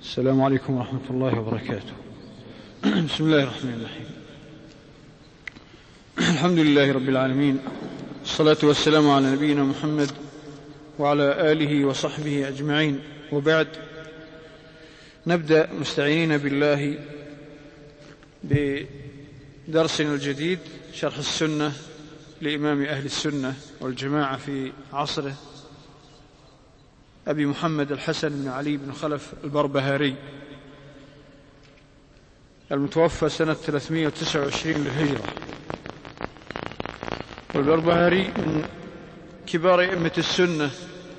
السلام عليكم ورحمة الله وبركاته. بسم الله الرحمن الرحيم. الحمد لله رب العالمين، الصلاة والسلام على نبينا محمد وعلى آله وصحبه أجمعين، وبعد. نبدأ مستعينين بالله بدرسنا الجديد، شرح السنة لإمام أهل السنة والجماعة في عصره، أبي محمد الحسن بن علي بن خلف البربهاري، المتوفى سنة 329 للهجرة. والبربهاري من كبار أئمة السنة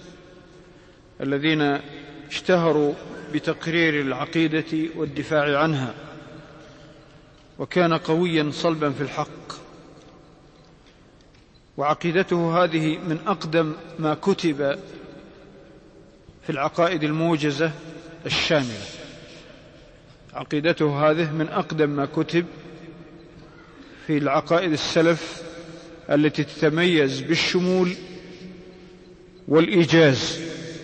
الذين اشتهروا بتقرير العقيدة والدفاع عنها، وكان قويا صلبا في الحق، وعقيدته هذه من أقدم ما كتب في العقائد الموجزة الشاملة. عقيدته هذه من أقدم ما كتب في العقائد السلف التي تتميز بالشمول والإيجاز،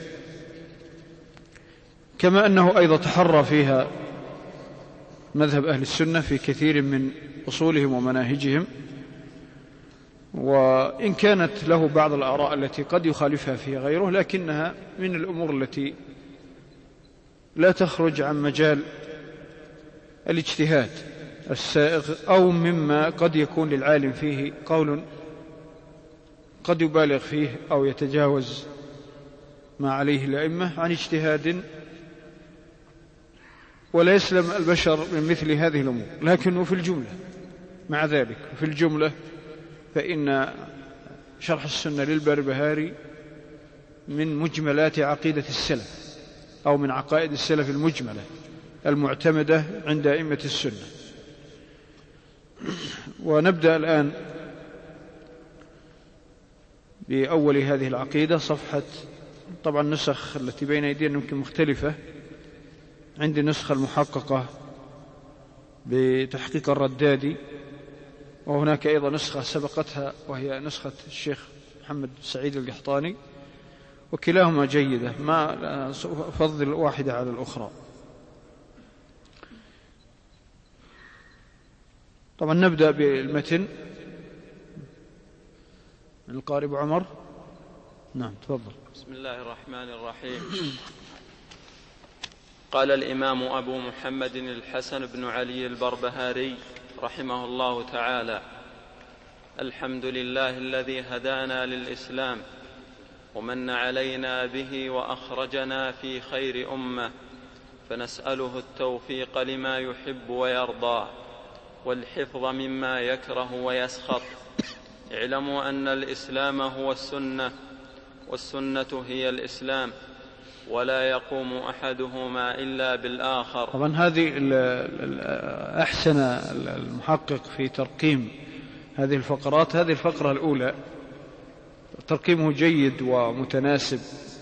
كما أنه أيضا تحرى فيها مذهب أهل السنة في كثير من أصولهم ومناهجهم، وإن كانت له بعض الآراء التي قد يخالفها فيها غيره، لكنها من الأمور التي لا تخرج عن مجال الاجتهاد السائغ، أو مما قد يكون للعالم فيه قول قد يبالغ فيه أو يتجاوز ما عليه الأئمة عن اجتهاد، ولا يسلم البشر من مثل هذه الأمور. لكنه في الجملة، مع ذلك في الجملة، فإن شرح السنة للبربهاري من مجملات عقيدة السلف، أو من عقائد السلف المجملة المعتمدة عند أئمة السنة. ونبدأ الآن بأول هذه العقيدة، صفحة، طبعا النسخ التي بين أيدينا يمكن مختلفة، عندي النسخة المحققة بتحقيق الردادي، وهناك أيضا نسخة سبقتها وهي نسخة الشيخ محمد سعيد القحطاني، وكلاهما جيدة، ما أفضل واحدة على الأخرى. طبعا نبدأ بالمتن من القارئ أبو عمر. نعم تفضل. بسم الله الرحمن الرحيم. قال الإمام أبو محمد الحسن بن علي البربهاري رحمه الله تعالى: الحمد لله الذي هدانا للإسلام ومن علينا به وأخرجنا في خير أمة، فنسأله التوفيق لما يحب ويرضى والحفظ مما يكره ويسخط. اعلموا أن الإسلام هو السنة، والسنة هي الإسلام، ولا يقوم أحدهما إلا بالآخر. طبعا هذه أحسن المحقق في ترقيم هذه الفقرات. هذه الفقرة الأولى ترقيمه جيد ومتناسب،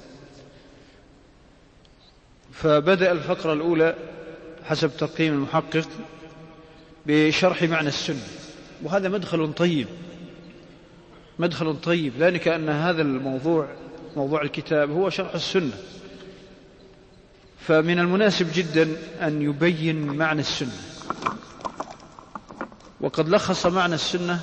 فبدأ الفقرة الأولى حسب ترقيم المحقق بشرح معنى السنة، وهذا مدخل طيب، مدخل طيب، ذلك أن هذا الموضوع، موضوع الكتاب، هو شرح السنة، فمن المناسب جدا أن يبين معنى السنة. وقد لخص معنى السنة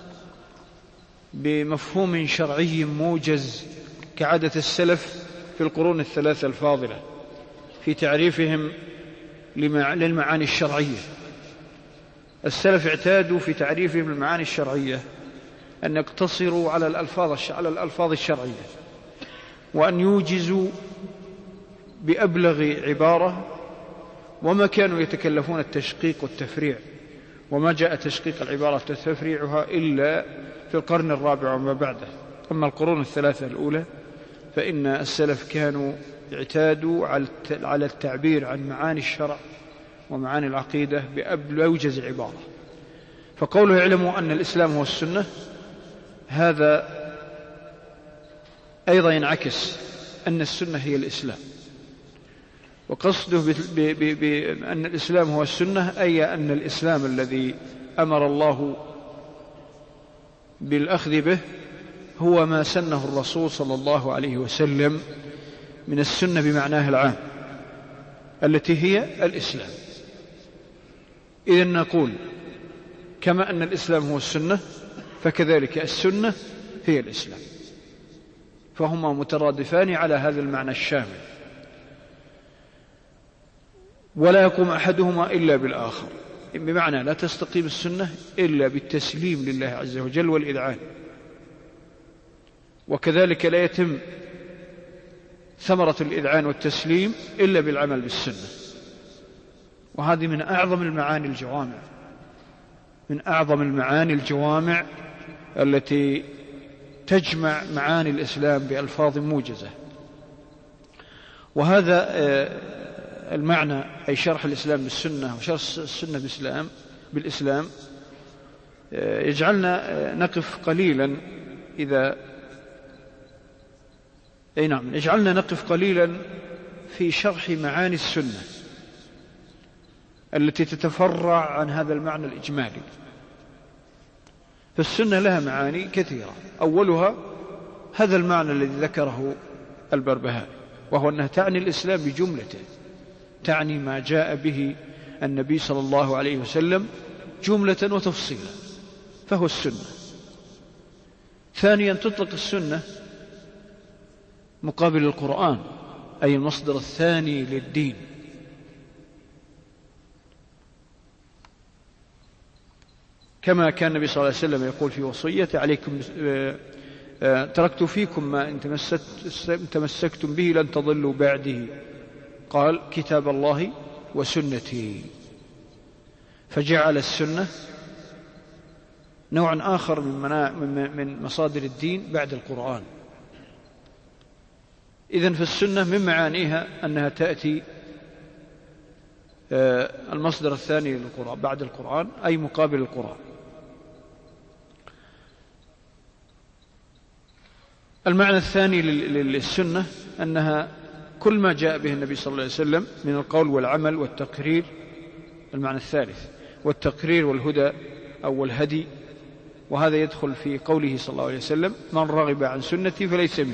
بمفهوم شرعي موجز كعادة السلف في القرون الثلاثة الفاضلة في تعريفهم للمعاني الشرعية. السلف اعتادوا في تعريفهم للمعاني الشرعية أن يقتصروا على الألفاظ الشرعية، وأن يوجزوا بأبلغ عبارة، وما كانوا يتكلفون التشقيق والتفريع، وما جاء تشقيق العبارة وتفريعها إلا في القرن الرابع وما بعده. أما القرون الثلاثة الأولى فإن السلف كانوا اعتادوا على التعبير عن معاني الشرع ومعاني العقيدة بأوجز عبارة. فقوله يعلموا أن الإسلام هو السنة، هذا أيضا ينعكس أن السنة هي الإسلام، وقصده بأن الإسلام هو السنة أي أن الإسلام الذي أمر الله بالأخذ به هو ما سنه الرسول صلى الله عليه وسلم من السنة بمعناه العام، التي هي الإسلام. إذن نقول كما أن الإسلام هو السنة فكذلك السنة هي الإسلام، فهما مترادفان على هذا المعنى الشامل، ولا يقوم أحدهما إلا بالآخر، بمعنى لا تستقيم السنة إلا بالتسليم لله عز وجل والإذعان، وكذلك لا يتم ثمرة الإذعان والتسليم إلا بالعمل بالسنة. وهذه من أعظم المعاني الجوامع، من أعظم المعاني الجوامع التي تجمع معاني الإسلام بألفاظ موجزة. وهذا المعنى أي شرح الإسلام بالسنة وشرح السنة بالإسلام يجعلنا نقف قليلا يجعلنا نقف قليلا في شرح معاني السنة التي تتفرع عن هذا المعنى الإجمالي. فالسنة لها معاني كثيرة، أولها هذا المعنى الذي ذكره البربهاري، وهو أنها تعني الإسلام بجملته، تعني ما جاء به النبي صلى الله عليه وسلم جملة وتفصيلا، فهو السنة. ثانيا تطلق السنة مقابل القرآن، أي المصدر الثاني للدين، كما كان النبي صلى الله عليه وسلم يقول في وصيته: عليكم تركت فيكم ما إن تمسكتم به لن تضلوا بعده، قال: كتاب الله وسنتي. فجعل السنة نوع آخر من مصادر الدين بعد القرآن. إذن فالسنة من معانيها أنها تأتي المصدر الثاني للقرآن بعد القرآن، أي مقابل القرآن. المعنى الثاني للسنة أنها كل ما جاء به النبي صلى الله عليه وسلم من القول والعمل والتقرير، المعنى الثالث، والتقرير والهدى أو الهدي، وهذا يدخل في قوله صلى الله عليه وسلم: من رغب عن سنتي فليس مني.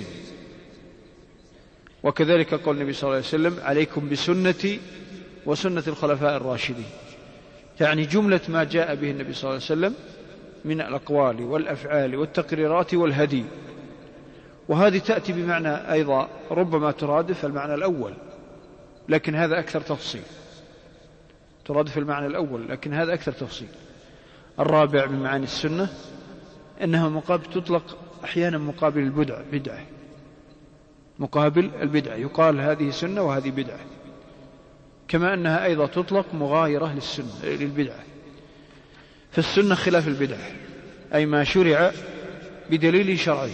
وكذلك قول النبي صلى الله عليه وسلم: عليكم بسنتي وسنة الخلفاء الراشدين، يعني جملة ما جاء به النبي صلى الله عليه وسلم من الأقوال والأفعال والتقريرات والهدي. وهذه تأتي بمعنى أيضا ربما ترادف المعنى الأول، لكن هذا أكثر تفصيل، ترادف المعنى الأول لكن هذا أكثر تفصيل. الرابع من معاني السنة أنها تطلق أحيانا مقابل بدعة، مقابل البدعة، يقال هذه سنة وهذه بدعة، كما أنها أيضا تطلق مغايرة للبدعة. فالسنة خلاف البدعة، أي ما شرع بدليل شرعي.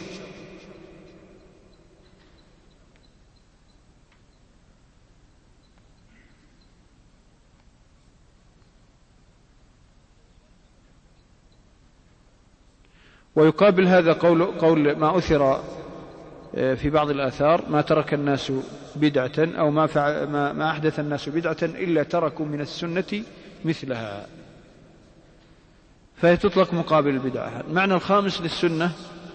ويقابل هذا قول ما أثر في بعض الآثار: ما ترك الناس بدعة أو ما أحدث الناس بدعة إلا تركوا من السنة مثلها، فهي تطلق مقابل البدعة. المعنى الخامس للسنة: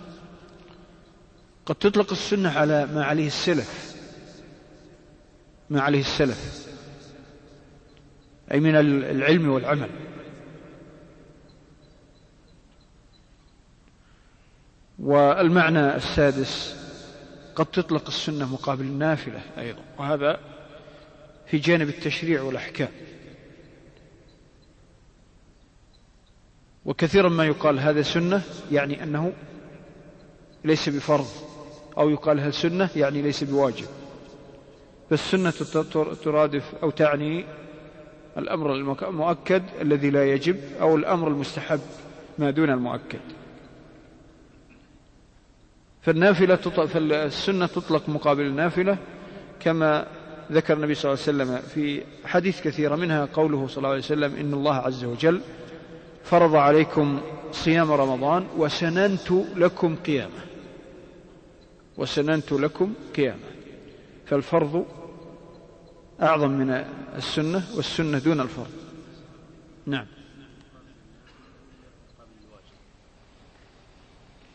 قد تطلق السنة على ما عليه السلف، أي من العلم والعمل. والمعنى السادس: قد تطلق السنة مقابل النافلة أيضا، وهذا في جانب التشريع والأحكام. وكثيرا ما يقال هذا سنة يعني أنه ليس بفرض، أو يقال هذا سنة يعني ليس بواجب. فالسنة ترادف أو تعني الأمر المؤكد الذي لا يجب، أو الأمر المستحب ما دون المؤكد. فالسنة تطلق مقابل النافلة، كما ذكر النبي صلى الله عليه وسلم في حديث كثيرة، منها قوله صلى الله عليه وسلم: إن الله عز وجل فرض عليكم صيام رمضان وسننت لكم قيامة. فالفرض أعظم من السنة، والسنة دون الفرض. نعم.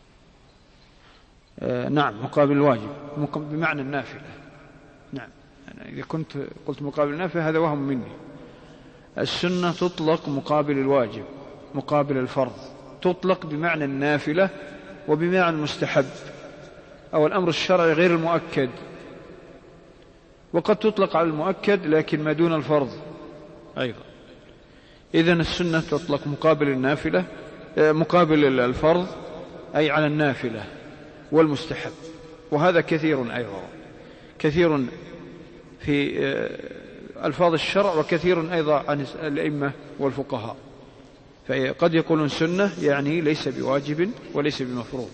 نعم، مقابل الواجب بمعنى النافلة. نعم، يعني إذا كنت قلت مقابل النافلة هذا وهم مني. السنة تطلق مقابل الواجب، مقابل الفرض، تطلق بمعنى النافلة وبمعنى المستحب أو الأمر الشرعي غير المؤكد، وقد تطلق على المؤكد لكن ما دون الفرض أيضا. إذن السنة تطلق مقابل النافلة، مقابل الفرض أي على النافلة والمستحب، وهذا كثير أيضا، كثير في ألفاظ الشرع وكثير أيضا عن الأئمة والفقهاء. فقد يقولون سنة يعني ليس بواجب وليس بمفروض.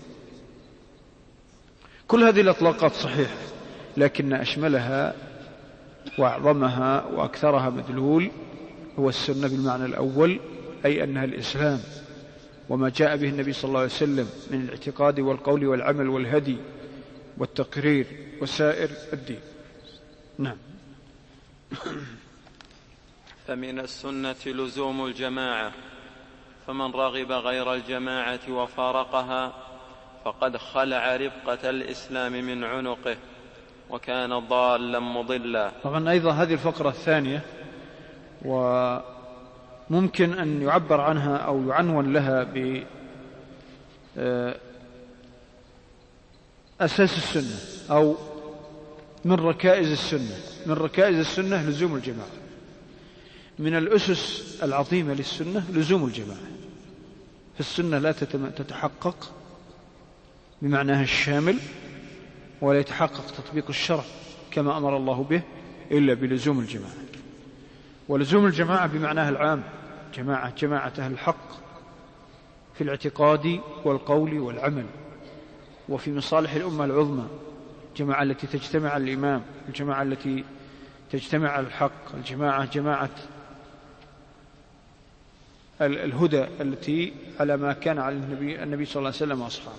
كل هذه الأطلاقات صحيحة، لكن أشملها وأعظمها وأكثرها مدلول هو السنة بالمعنى الأول، أي أنها الإسلام وما جاء به النبي صلى الله عليه وسلم من الاعتقاد والقول والعمل والهدي والتقرير وسائر الدين. نعم. فمن السنة لزوم الجماعة، فمن رغب غير الجماعة وفارقها فقد خلع ربقة الإسلام من عنقه وكان ضالا مضلا. طبعا أيضا هذه الفقرة الثانية وممكن أن يعبر عنها أو يعنون لها بأساس السنة أو من ركائز السنة. من ركائز السنة لزوم الجماعة. من الأسس العظيمة للسنة لزوم الجماعة. فالسنة لا تتحقق بمعناها الشامل ولا يتحقق تطبيق الشرع كما أمر الله به إلا بلزوم الجماعة. ولزوم الجماعة بمعناها العام، جماعة أهل الحق في الاعتقاد والقول والعمل وفي مصالح الأمة العظمى، الجماعة التي تجتمع على الإمام، الجماعة التي تجتمع على الحق، جماعة الهدى التي على ما كان على النبي صلى الله عليه وسلم وأصحابه.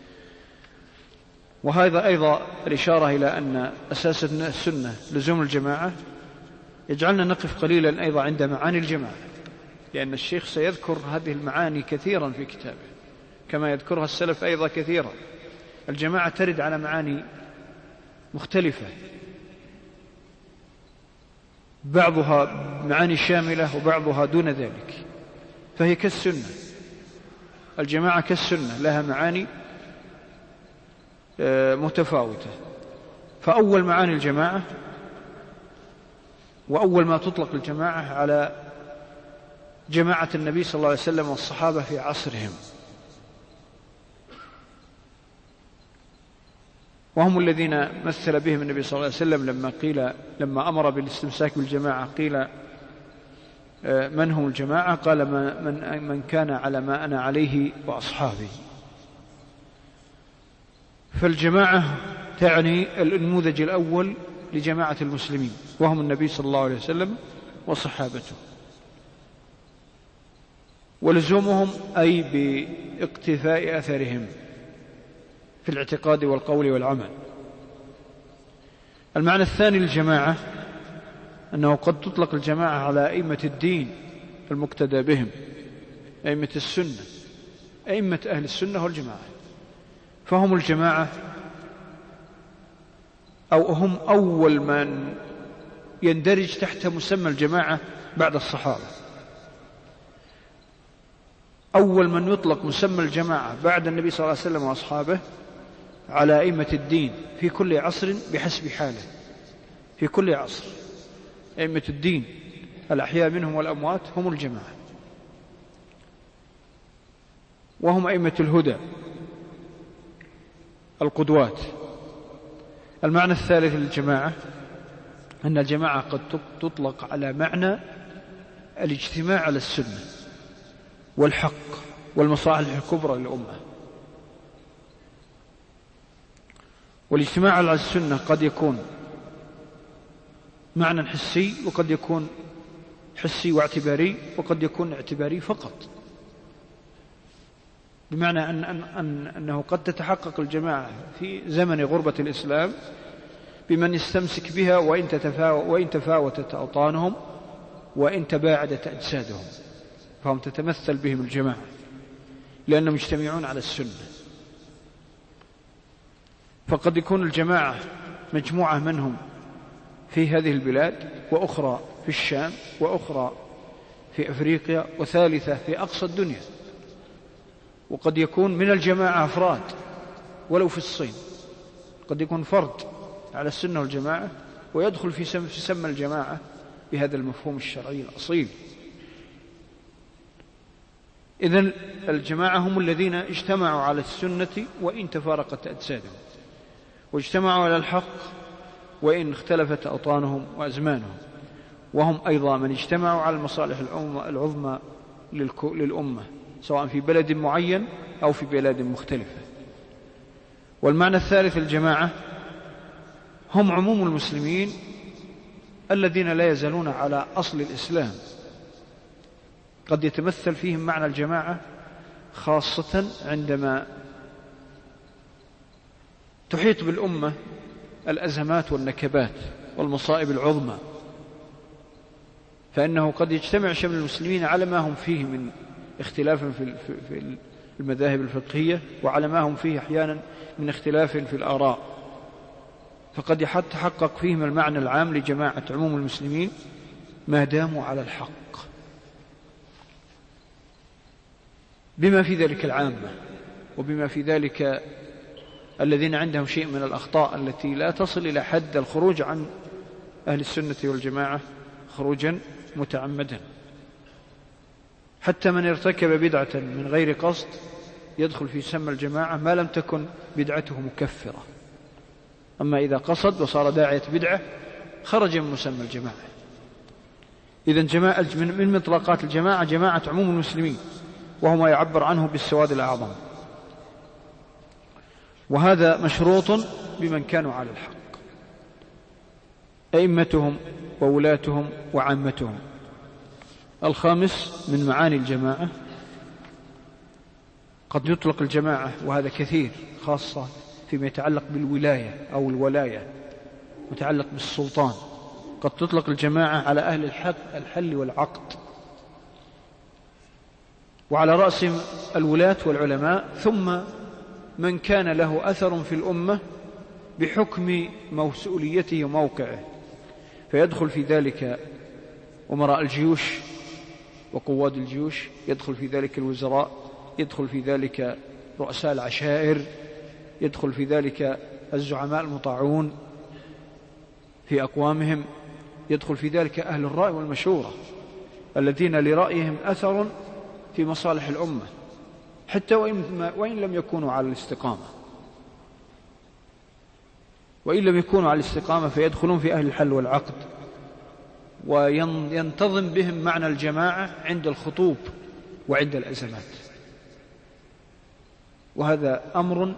وهذا أيضا الإشارة إلى أن أساس السنة لزوم الجماعة يجعلنا نقف قليلا أيضا عند معاني الجماعة، لأن الشيخ سيذكر هذه المعاني كثيرا في كتابه كما يذكرها السلف أيضا كثيرا. الجماعة ترد على معاني مختلفة، بعضها معاني شاملة وبعضها دون ذلك، فهي كالسنة. الجماعة كالسنة لها معاني متفاوتة. فأول معاني الجماعة وأول ما تطلق الجماعة على جماعة النبي صلى الله عليه وسلم والصحابة في عصرهم، وهم الذين مثل بهم النبي صلى الله عليه وسلم لما أمر بالاستمساك بالجماعة قيل من هم الجماعة؟ قال من كان على ما أنا عليه وأصحابي. فالجماعة تعني النموذج الأول لجماعة المسلمين وهم النبي صلى الله عليه وسلم وصحابته، ولزومهم أي باقتفاء أثرهم في الاعتقاد والقول والعمل. المعنى الثاني للجماعة أنه قد تطلق الجماعة على أئمة الدين المقتدى بهم، أئمة السنة، أئمة أهل السنة والجماعة. فهم الجماعة أو هم أول من يندرج تحت مسمى الجماعة بعد الصحابة. أول من يطلق مسمى الجماعة بعد النبي صلى الله عليه وسلم وأصحابه على أئمة الدين في كل عصر بحسب حاله. في كل عصر أئمة الدين الأحياء منهم والأموات هم الجماعة، وهم أئمة الهدى القدوات. المعنى الثالث للجماعة أن الجماعة قد تطلق على معنى الاجتماع على السنة والحق والمصالح الكبرى للأمة. والاجتماع على السنة قد يكون معنى حسي وقد يكون حسي واعتباري وقد يكون اعتباري فقط، بمعنى أنه قد تتحقق الجماعة في زمن غربة الإسلام بمن يستمسك بها وإن تفاوتت أوطانهم وإن تباعدت أجسادهم، فهم تتمثل بهم الجماعة لأنهم يجتمعون على السنة. فقد يكون الجماعة مجموعة منهم في هذه البلاد، وأخرى في الشام، وأخرى في أفريقيا، وثالثة في أقصى الدنيا. وقد يكون من الجماعة أفراد ولو في الصين، قد يكون فرد على السنة والجماعة ويدخل في سمى الجماعة بهذا المفهوم الشرعي الأصيل. إذن الجماعة هم الذين اجتمعوا على السنة وإن تفارقت أجسادهم، واجتمعوا على الحق وإن اختلفت أوطانهم وأزمانهم، وهم أيضا من اجتمعوا على المصالح العظمى للأمة، سواء في بلد معين أو في بلاد مختلفة. والمعنى الثالث الجماعة هم عموم المسلمين الذين لا يزالون على أصل الإسلام. قد يتمثل فيهم معنى الجماعة خاصة عندما تحيط بالأمة الأزمات والنكبات والمصائب العظمى، فإنه قد يجتمع شمل المسلمين على ما هم فيه من اختلاف في المذاهب الفقهية، وعلى ما هم فيه أحيانا من اختلاف في الآراء، فقد يتحقق فيهم المعنى العام لجماعة عموم المسلمين ما داموا على الحق، بما في ذلك العامة، وبما في ذلك الذين عندهم شيء من الأخطاء التي لا تصل إلى حد الخروج عن أهل السنة والجماعة خروجا متعمدا. حتى من ارتكب بدعة من غير قصد يدخل في سمى الجماعة ما لم تكن بدعته مكفرة، أما إذا قصد وصار داعية بدعة خرج من مسمى الجماعة. إذن من مطلقات الجماعة جماعة عموم المسلمين، وهو ما يعبر عنه بالسواد الأعظم، وهذا مشروط بمن كانوا على الحق، أئمتهم وولاتهم وعامتهم. الخامس من معاني الجماعة قد يطلق الجماعة، وهذا كثير، خاصة فيما يتعلق بالولاية أو الولاية، متعلق بالسلطان، قد تطلق الجماعة على أهل الحل والعقد، وعلى رأسهم الولاة والعلماء، ثم من كان له أثر في الأمة بحكم مسؤوليته وموقعه، فيدخل في ذلك أمراء الجيوش وقواد الجيوش، يدخل في ذلك الوزراء، يدخل في ذلك رؤساء العشائر، يدخل في ذلك الزعماء المطاعون في أقوامهم، يدخل في ذلك أهل الرأي والمشورة الذين لرأيهم أثر في مصالح الأمة، حتى وإن لم يكونوا على الاستقامة، وإن لم يكونوا على الاستقامة فيدخلون في أهل الحل والعقد، وينتظم بهم معنى الجماعة عند الخطوب وعند الأزمات. وهذا أمر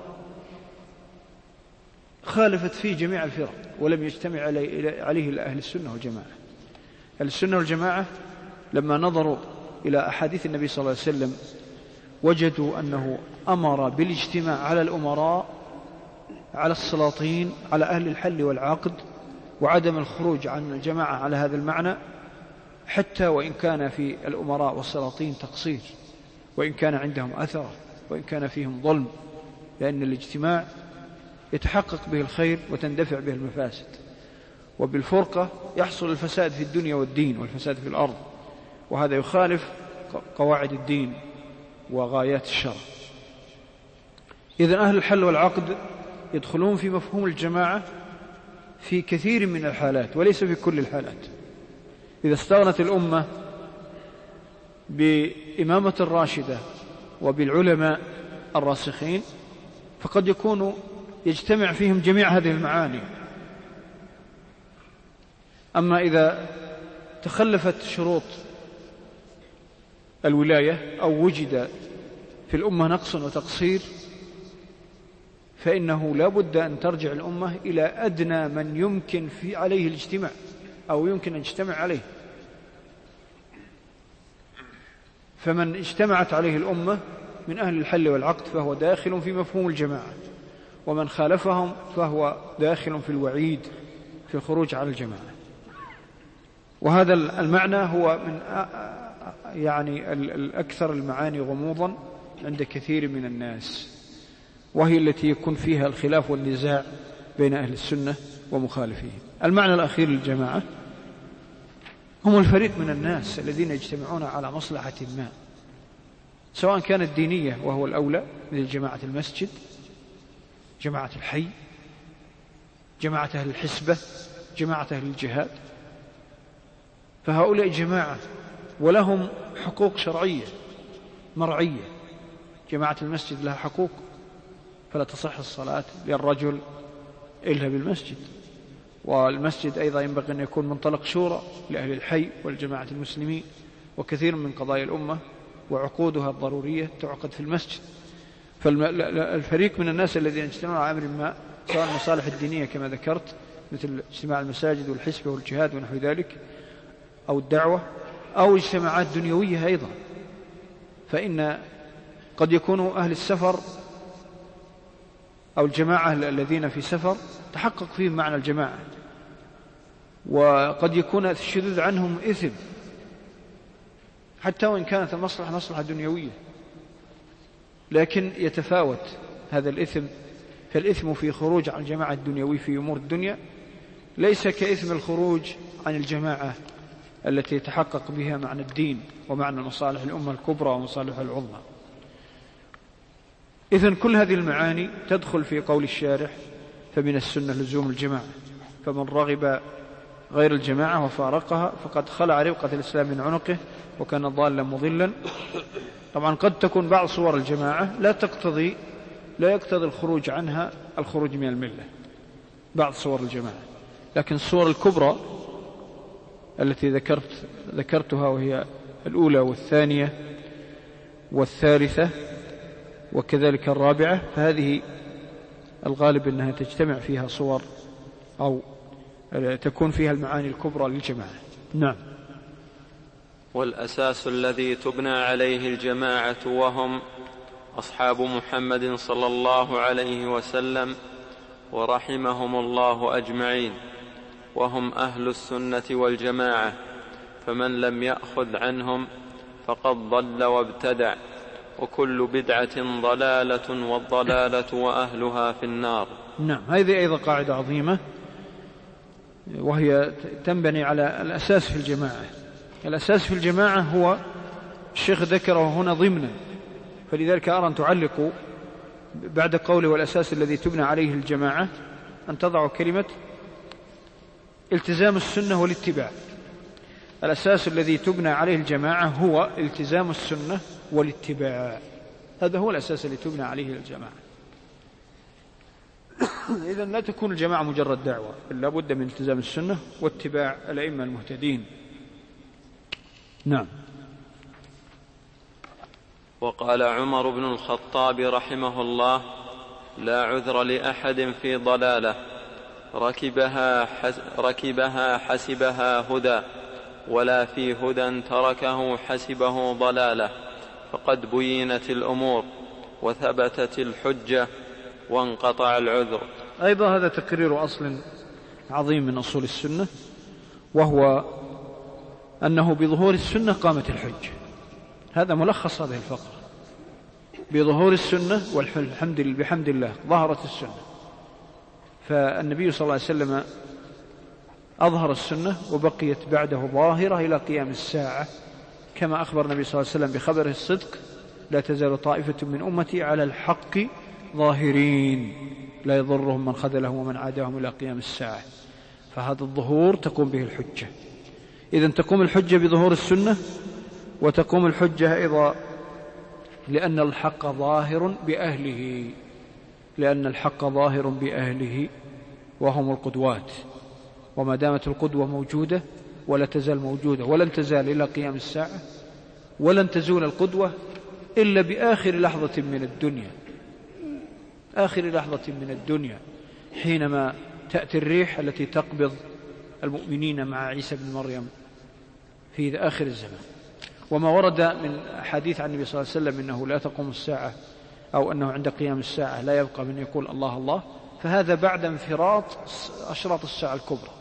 خالفت فيه جميع الفرق ولم يجتمع عليه أهل السنة والجماعة. أهل السنة والجماعة لما نظروا إلى أحاديث النبي صلى الله عليه وسلم وجدوا أنه أمر بالاجتماع على الأمراء، على السلاطين، على أهل الحل والعقد، وعدم الخروج عن الجماعة على هذا المعنى، حتى وإن كان في الأمراء والسلاطين تقصير، وإن كان عندهم أثر، وإن كان فيهم ظلم، لأن الاجتماع يتحقق به الخير وتندفع به المفاسد، وبالفرقة يحصل الفساد في الدنيا والدين والفساد في الأرض، وهذا يخالف قواعد الدين وغايات الشرع. إذن أهل الحل والعقد يدخلون في مفهوم الجماعة في كثير من الحالات وليس في كل الحالات. إذا استغنت الأمة بإمامة الراشدة وبالعلماء الراسخين فقد يكون يجتمع فيهم جميع هذه المعاني. أما إذا تخلفت شروط الولاية أو وجد في الأمة نقص وتقصير فإنه لا بد أن ترجع الأمة إلى أدنى من يمكن عليه الاجتماع أو يمكن أن يجتمع عليه. فمن اجتمعت عليه الأمة من أهل الحل والعقد فهو داخل في مفهوم الجماعة، ومن خالفهم فهو داخل في الوعيد في الخروج على الجماعة. وهذا المعنى هو من الأكثر المعاني غموضا عند كثير من الناس، وهي التي يكون فيها الخلاف والنزاع بين أهل السنة ومخالفيهم. المعنى الأخير للجماعة هم الفريق من الناس الذين يجتمعون على مصلحة ما، سواء كانت دينية وهو الأولى مثل جماعة المسجد، جماعة الحي، جماعة أهل الحسبة، جماعة أهل الجهاد، فهؤلاء جماعة ولهم حقوق شرعية مرعية. جماعة المسجد لها حقوق، فلا تصح الصلاة للرجل إلا بالمسجد، والمسجد أيضا ينبغي أن يكون منطلق شورى لأهل الحي والجماعة المسلمين، وكثير من قضايا الأمة وعقودها الضرورية تعقد في المسجد. فالفريق من الناس الذين يجتمعون على أمر ما، سواء المصالح الدينية كما ذكرت مثل اجتماع المساجد والحسبة والجهاد ونحو ذلك، أو الدعوة، أو اجتماعات دنيوية أيضا، فإن قد يكون أهل السفر أو الجماعة الذين في سفر تحقق فيهم معنى الجماعة، وقد يكون الشذوذ عنهم إثم حتى وإن كانت المصلحة مصلحة دنيوية، لكن يتفاوت هذا الإثم. فالإثم في خروج عن الجماعة الدنيوي في أمور الدنيا ليس كإثم الخروج عن الجماعة التي يتحقق بها معنى الدين ومعنى مصالح الأمة الكبرى ومصالح العظمى. إذن كل هذه المعاني تدخل في قول الشارح فمن السنة لزوم الجماعة، فمن رغب غير الجماعة وفارقها فقد خلع ربقة الإسلام من عنقه وكان ضالا مضلا. طبعا قد تكون بعض صور الجماعة لا يقتضي الخروج عنها الخروج من الملة، بعض صور الجماعة، لكن الصور الكبرى التي ذكرتها وهي الأولى والثانية والثالثة وكذلك الرابعة، فهذه الغالب أنها تجتمع فيها صور أو تكون فيها المعاني الكبرى للجماعة. نعم. والأساس الذي تبنى عليه الجماعة وهم أصحاب محمد صلى الله عليه وسلم ورحمهم الله أجمعين، وهم أهل السنة والجماعة، فمن لم يأخذ عنهم فقد ضل وابتدع، وكل بدعة ضلالة، والضلالة وأهلها في النار. نعم، هذه أيضا قاعدة عظيمة وهي تنبني على الأساس في الجماعة. الأساس في الجماعة هو الشيخ ذكره هنا ضمنا، فلذلك أرى أن تعلقوا بعد قوله والأساس الذي تبنى عليه الجماعة أن تضعوا كلمة التزام السنة والاتباع. الأساس الذي تبنى عليه الجماعة هو التزام السنة والاتباع، هذا هو الأساس الذي تبنى عليه الجماعة. إذن لا تكون الجماعة مجرد دعوة، بل لا بد من التزام السنة واتباع الأئمة المهتدين. نعم. وقال عمر بن الخطاب رحمه الله: لا عذر لأحد في ضلالة ركبها حسبها هدى، ولا في هدى تركه حسبه ضلالة، فقد بينت الأمور وثبتت الحجة وانقطع العذر. أيضا هذا تقرير أصل عظيم من أصول السنة، وهو أنه بظهور السنة قامت الحجة. هذا ملخص هذه الفقرة: بظهور السنة بحمد الله ظهرت السنة. فالنبي صلى الله عليه وسلم أظهر السنة وبقيت بعده ظاهرة إلى قيام الساعة، كما أخبر النبي صلى الله عليه وسلم بخبره الصدق: لا تزال طائفة من أمتي على الحق ظاهرين لا يضرهم من خذلهم ومن عاداهم إلى قيام الساعة. فهذا الظهور تقوم به الحجة. إذن تقوم الحجة بظهور السنة، وتقوم الحجة أيضا لأن الحق ظاهر بأهله، لأن الحق ظاهر بأهله وهم القدوات، وما دامت القدوة موجودة ولا تزال موجودة ولن تزال إلى قيام الساعة، ولن تزول القدوة إلا بآخر لحظة من الدنيا، آخر لحظة من الدنيا، حينما تأتي الريح التي تقبض المؤمنين مع عيسى بن مريم في آخر الزمان. وما ورد من حديث عن النبي صلى الله عليه وسلم إنه لا تقوم الساعة أو أنه عند قيام الساعة لا يبقى من يقول الله الله، فهذا بعد انفراط أشراط الساعة الكبرى.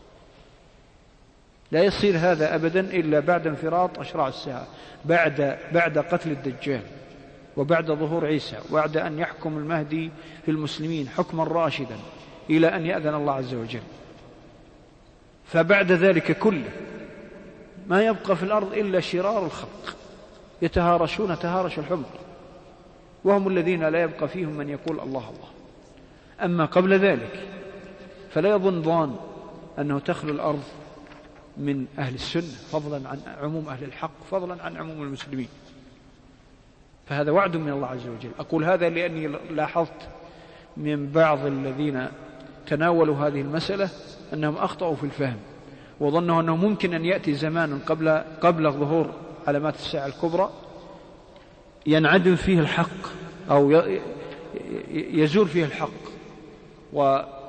لا يصير هذا أبدا إلا بعد انفراط أشراط الساعة، بعد قتل الدجال، وبعد ظهور عيسى، وبعد أن يحكم المهدي في المسلمين حكما راشدا إلى أن يأذن الله عز وجل. فبعد ذلك كله ما يبقى في الأرض إلا شرار الخلق يتهارشون تهارش الحمر، وهم الذين لا يبقى فيهم من يقول الله الله. أما قبل ذلك فلا يظن ظان أنه تخلو الأرض من أهل السنة، فضلا عن عموم أهل الحق، فضلا عن عموم المسلمين. فهذا وعد من الله عز وجل. أقول هذا لأني لاحظت من بعض الذين تناولوا هذه المسألة أنهم أخطأوا في الفهم، وظنوا أنه ممكن أن يأتي زمان قبل ظهور علامات الساعة الكبرى ينعدم فيه الحق أو يزول فيه الحق، ولا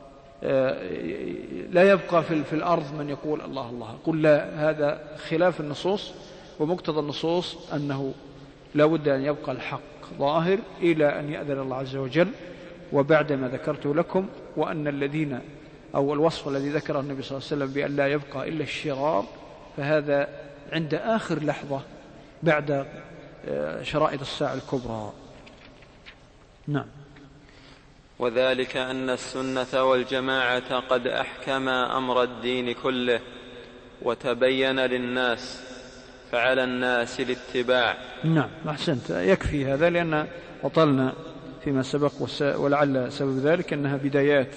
يبقى في الأرض من يقول الله الله. قل لا، هذا خلاف النصوص، ومقتضى النصوص أنه لا بد أن يبقى الحق ظاهر إلى أن يأذن الله عز وجل. وبعد ما ذكرت لكم وأن الذين أو الوصف الذي ذكره النبي صلى الله عليه وسلم بأن لا يبقى إلا الشرار، فهذا عند آخر لحظة بعد شرائط الساعة الكبرى. نعم. وذلك أن السنة والجماعة قد أحكما أمر الدين كله وتبين للناس، فعلى الناس الاتباع. نعم، أحسنت، يكفي هذا لأن أطلنا فيما سبق، ولعل سبب ذلك أنها بدايات،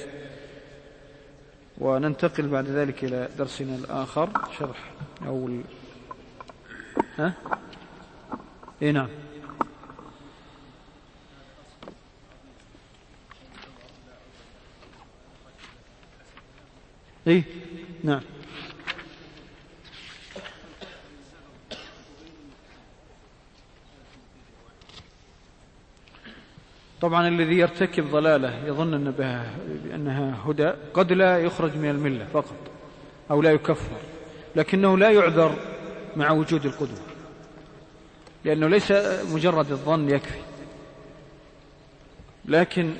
وننتقل بعد ذلك إلى درسنا الآخر، شرح أول إيه نعم. إيه نعم. طبعا الذي يرتكب ضلالة يظن أنها هدى قد لا يخرج من الملة فقط أو لا يكفر، لكنه لا يعذر مع وجود القدوة، لأنه ليس مجرد الظن يكفي، لكن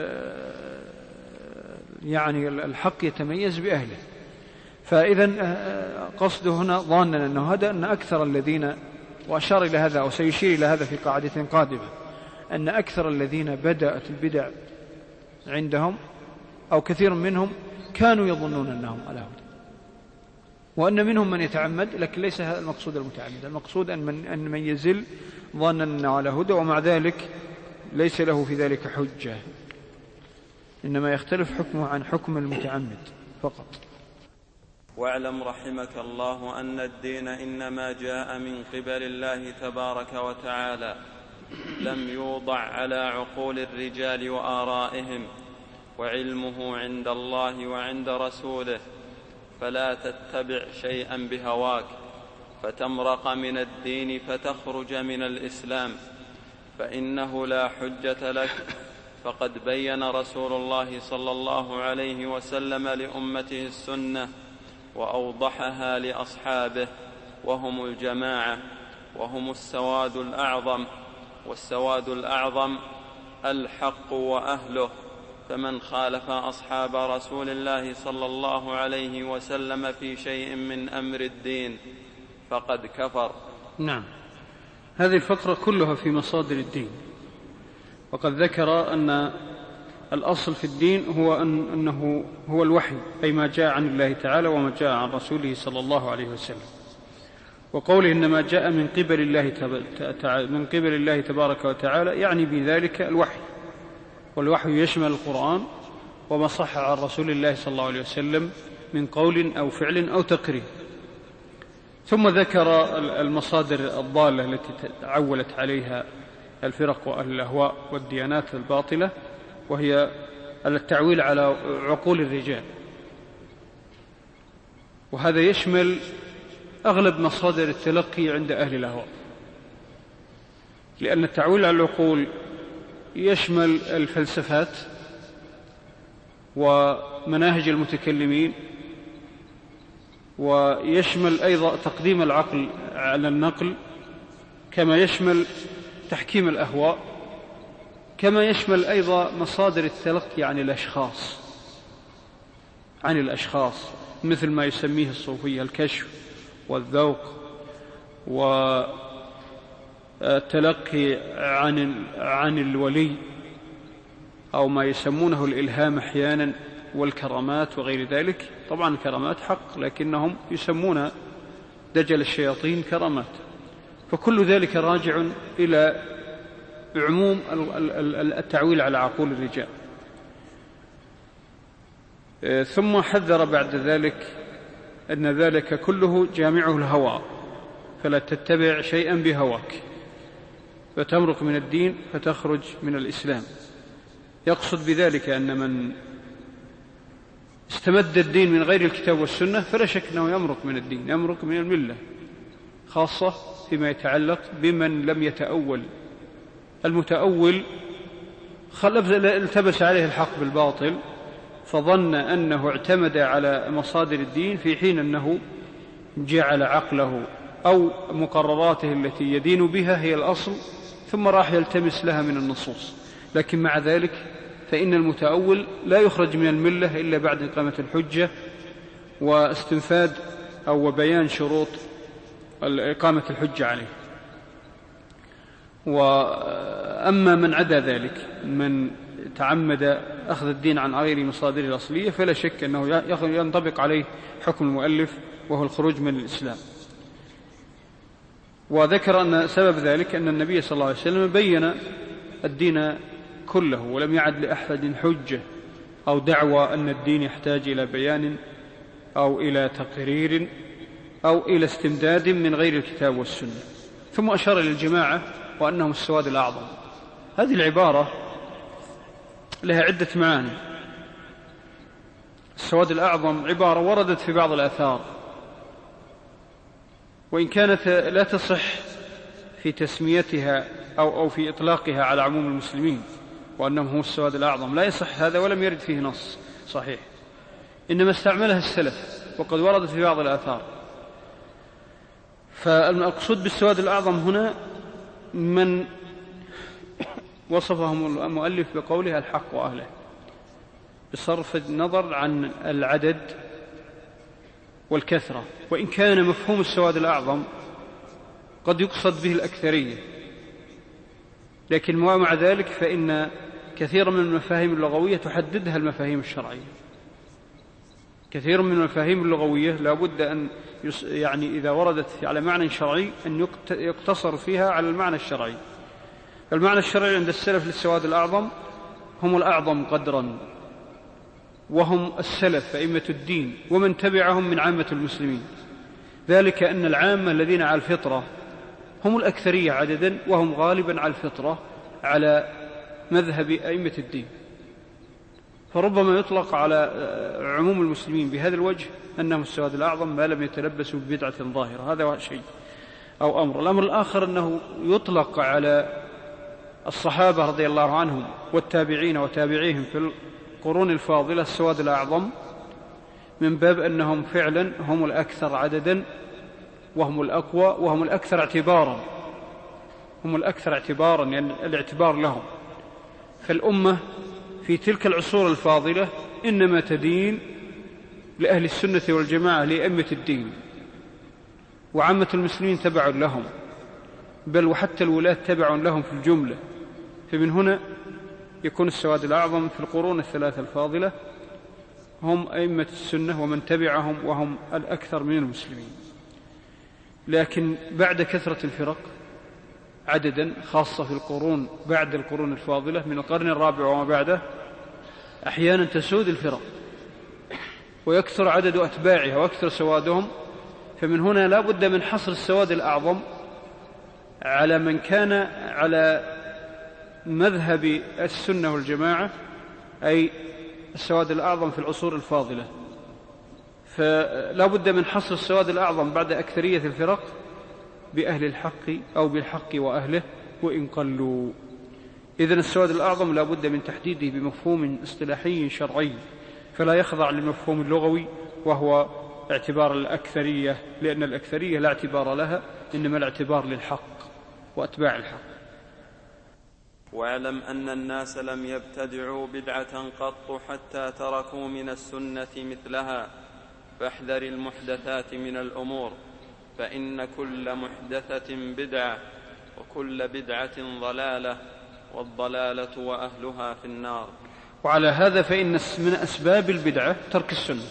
يعني الحق يتميز بأهله. فإذا قصده هنا ظانا أنه هذا أن أكثر الذين، وأشار إلى هذا أو سيشير إلى هذا في قاعدة قادمة، أن أكثر الذين بدأت البدع عندهم أو كثير منهم كانوا يظنون أنهم على هدى، وأن منهم من يتعمد، لكن ليس هذا المقصود المتعمد. المقصود أن من يزل ظنا أنه على هدى ومع ذلك ليس له في ذلك حجة، إنما يختلف حكمه عن حكم المتعمد فقط. واعلم رحمك الله أن الدين إنما جاء من قبل الله تبارك وتعالى، لم يوضع على عقول الرجال وآرائهم، وعلمه عند الله وعند رسوله، فلا تتبع شيئا بهواك فتمرق من الدين فتخرج من الإسلام، فإنه لا حجة لك. فقد بين رسول الله صلى الله عليه وسلم لأمته السنة وأوضحها لأصحابه، وهم الجماعة، وهم السواد الأعظم، والسواد الأعظم الحق وأهله. فمن خالف أصحاب رسول الله صلى الله عليه وسلم في شيء من أمر الدين فقد كفر. نعم، هذه الفقرة كلها في مصادر الدين، وقد ذكر أن الأصل في الدين هو أنه هو الوحي، أي ما جاء عن الله تعالى وما جاء عن رسوله صلى الله عليه وسلم. وقوله إنما جاء من قبل الله تبارك وتعالى يعني بذلك الوحي، والوحي يشمل القرآن وما صح عن رسول الله صلى الله عليه وسلم من قول أو فعل أو تقرير. ثم ذكر المصادر الضالة التي تعولت عليها الفرق وأهل الأهواء والديانات الباطلة، وهي التعويل على عقول الرجال، وهذا يشمل أغلب مصادر التلقي عند أهل الأهواء، لأن التعويل على العقول يشمل الفلسفات ومناهج المتكلمين، ويشمل أيضا تقديم العقل على النقل، كما يشمل تحكيم الأهواء، كما يشمل أيضا مصادر التلقي عن الأشخاص مثل ما يسميه الصوفية الكشف والذوق، والتلقي عن الولي أو ما يسمونه الإلهام أحيانا، والكرامات وغير ذلك. طبعا الكرامات حق، لكنهم يسمون دجل الشياطين كرامات، فكل ذلك راجع إلى عموم التعويل على عقول الرجال. ثم حذر بعد ذلك أن ذلك كله جامعه الهوى، فلا تتبع شيئا بهواك فتمرق من الدين فتخرج من الإسلام. يقصد بذلك أن من استمد الدين من غير الكتاب والسنة فلا شك أنه يمرق من الدين، يمرق من الملة، خاصة فيما يتعلق بمن لم يتأول. المتأول التبس عليه الحق بالباطل فظن أنه اعتمد على مصادر الدين، في حين أنه جعل عقله أو مقرراته التي يدين بها هي الأصل، ثم راح يلتمس لها من النصوص. لكن مع ذلك فإن المتأول لا يخرج من الملة إلا بعد إقامة الحجة واستنفاد أو بيان شروط إقامة الحجة عليه. وأما من عدا ذلك من تعمد أخذ الدين عن غير مصادره الأصلية فلا شك أنه ينطبق عليه حكم المؤلف وهو الخروج من الإسلام. وذكر أن سبب ذلك أن النبي صلى الله عليه وسلم بين الدين كله ولم يعد لأحد حجة أو دعوى أن الدين يحتاج إلى بيان أو إلى تقرير أو إلى استمداد من غير الكتاب والسنة. ثم أشار إلى الجماعة وأنهم السواد الأعظم. هذه العبارة لها عدة معاني. السواد الأعظم عبارة وردت في بعض الآثار، وإن كانت لا تصح في تسميتها أو في إطلاقها على عموم المسلمين وأنهم هم السواد الأعظم، لا يصح هذا ولم يرد فيه نص صحيح، إنما استعملها السلف وقد وردت في بعض الآثار. فالمقصود بالسواد الأعظم هنا من وصفهم المؤلف بقولها الحق وأهله، بصرف النظر عن العدد والكثرة، وإن كان مفهوم السواد الأعظم قد يقصد به الأكثرية، لكن مع ذلك فإن كثير من المفاهيم اللغوية تحددها المفاهيم الشرعية. كثير من المفاهيم اللغوية لا بد أن يعني إذا وردت على معنى شرعي أن يقتصر فيها على المعنى الشرعي. المعنى الشرعي عند السلف للسواد الأعظم هم الأعظم قدرا، وهم السلف أئمة الدين ومن تبعهم من عامة المسلمين، ذلك أن العامة الذين على الفطرة هم الأكثرية عددا، وهم غالبا على الفطرة على مذهب أئمة الدين. فربما يطلق على عموم المسلمين بهذا الوجه أنهم السواد الأعظم ما لم يتلبسوا ببدعة ظاهرة. هذا شيء أو أمر. الأمر الآخر أنه يطلق على الصحابة رضي الله عنهم والتابعين وتابعيهم في القرون الفاضلة السواد الأعظم، من باب أنهم فعلا هم الأكثر عددا وهم الأقوى وهم الأكثر اعتبارا، هم الأكثر اعتبارا يعني الاعتبار لهم. فالأمة في تلك العصور الفاضلة إنما تدين لأهل السنة والجماعة لأئمة الدين، وعامة المسلمين تبع لهم، بل وحتى الولاة تبع لهم في الجملة. فمن هنا يكون السواد الأعظم في القرون الثلاثة الفاضلة هم أئمة السنة ومن تبعهم، وهم الأكثر من المسلمين. لكن بعد كثرة الفرق عددا، خاصة في القرون بعد القرون الفاضلة من القرن الرابع وما بعده، أحيانا تسود الفرق ويكثر عدد أتباعها ويكثر سوادهم. فمن هنا لا بد من حصر السواد الأعظم على من كان على مذهب السنة والجماعة، أي السواد الأعظم في العصور الفاضلة. فلا بد من حصر السواد الأعظم بعد أكثرية الفرق بأهل الحق أو بالحق وأهله وإن قلوا. إذن السواد الأعظم لا بد من تحديده بمفهوم اصطلاحي شرعي، فلا يخضع للمفهوم اللغوي وهو اعتبار الأكثرية، لأن الأكثرية لا اعتبار لها، إنما الاعتبار للحق وأتباع الحق. واعلم أن الناس لم يبتدعوا بدعة قط حتى تركوا من السنة مثلها، فاحذر المحدثات من الأمور، فإن كل محدثة بدعة وكل بدعة ضلالة، والضلالة وأهلها في النار. وعلى هذا فإن من أسباب البدعة ترك السنة.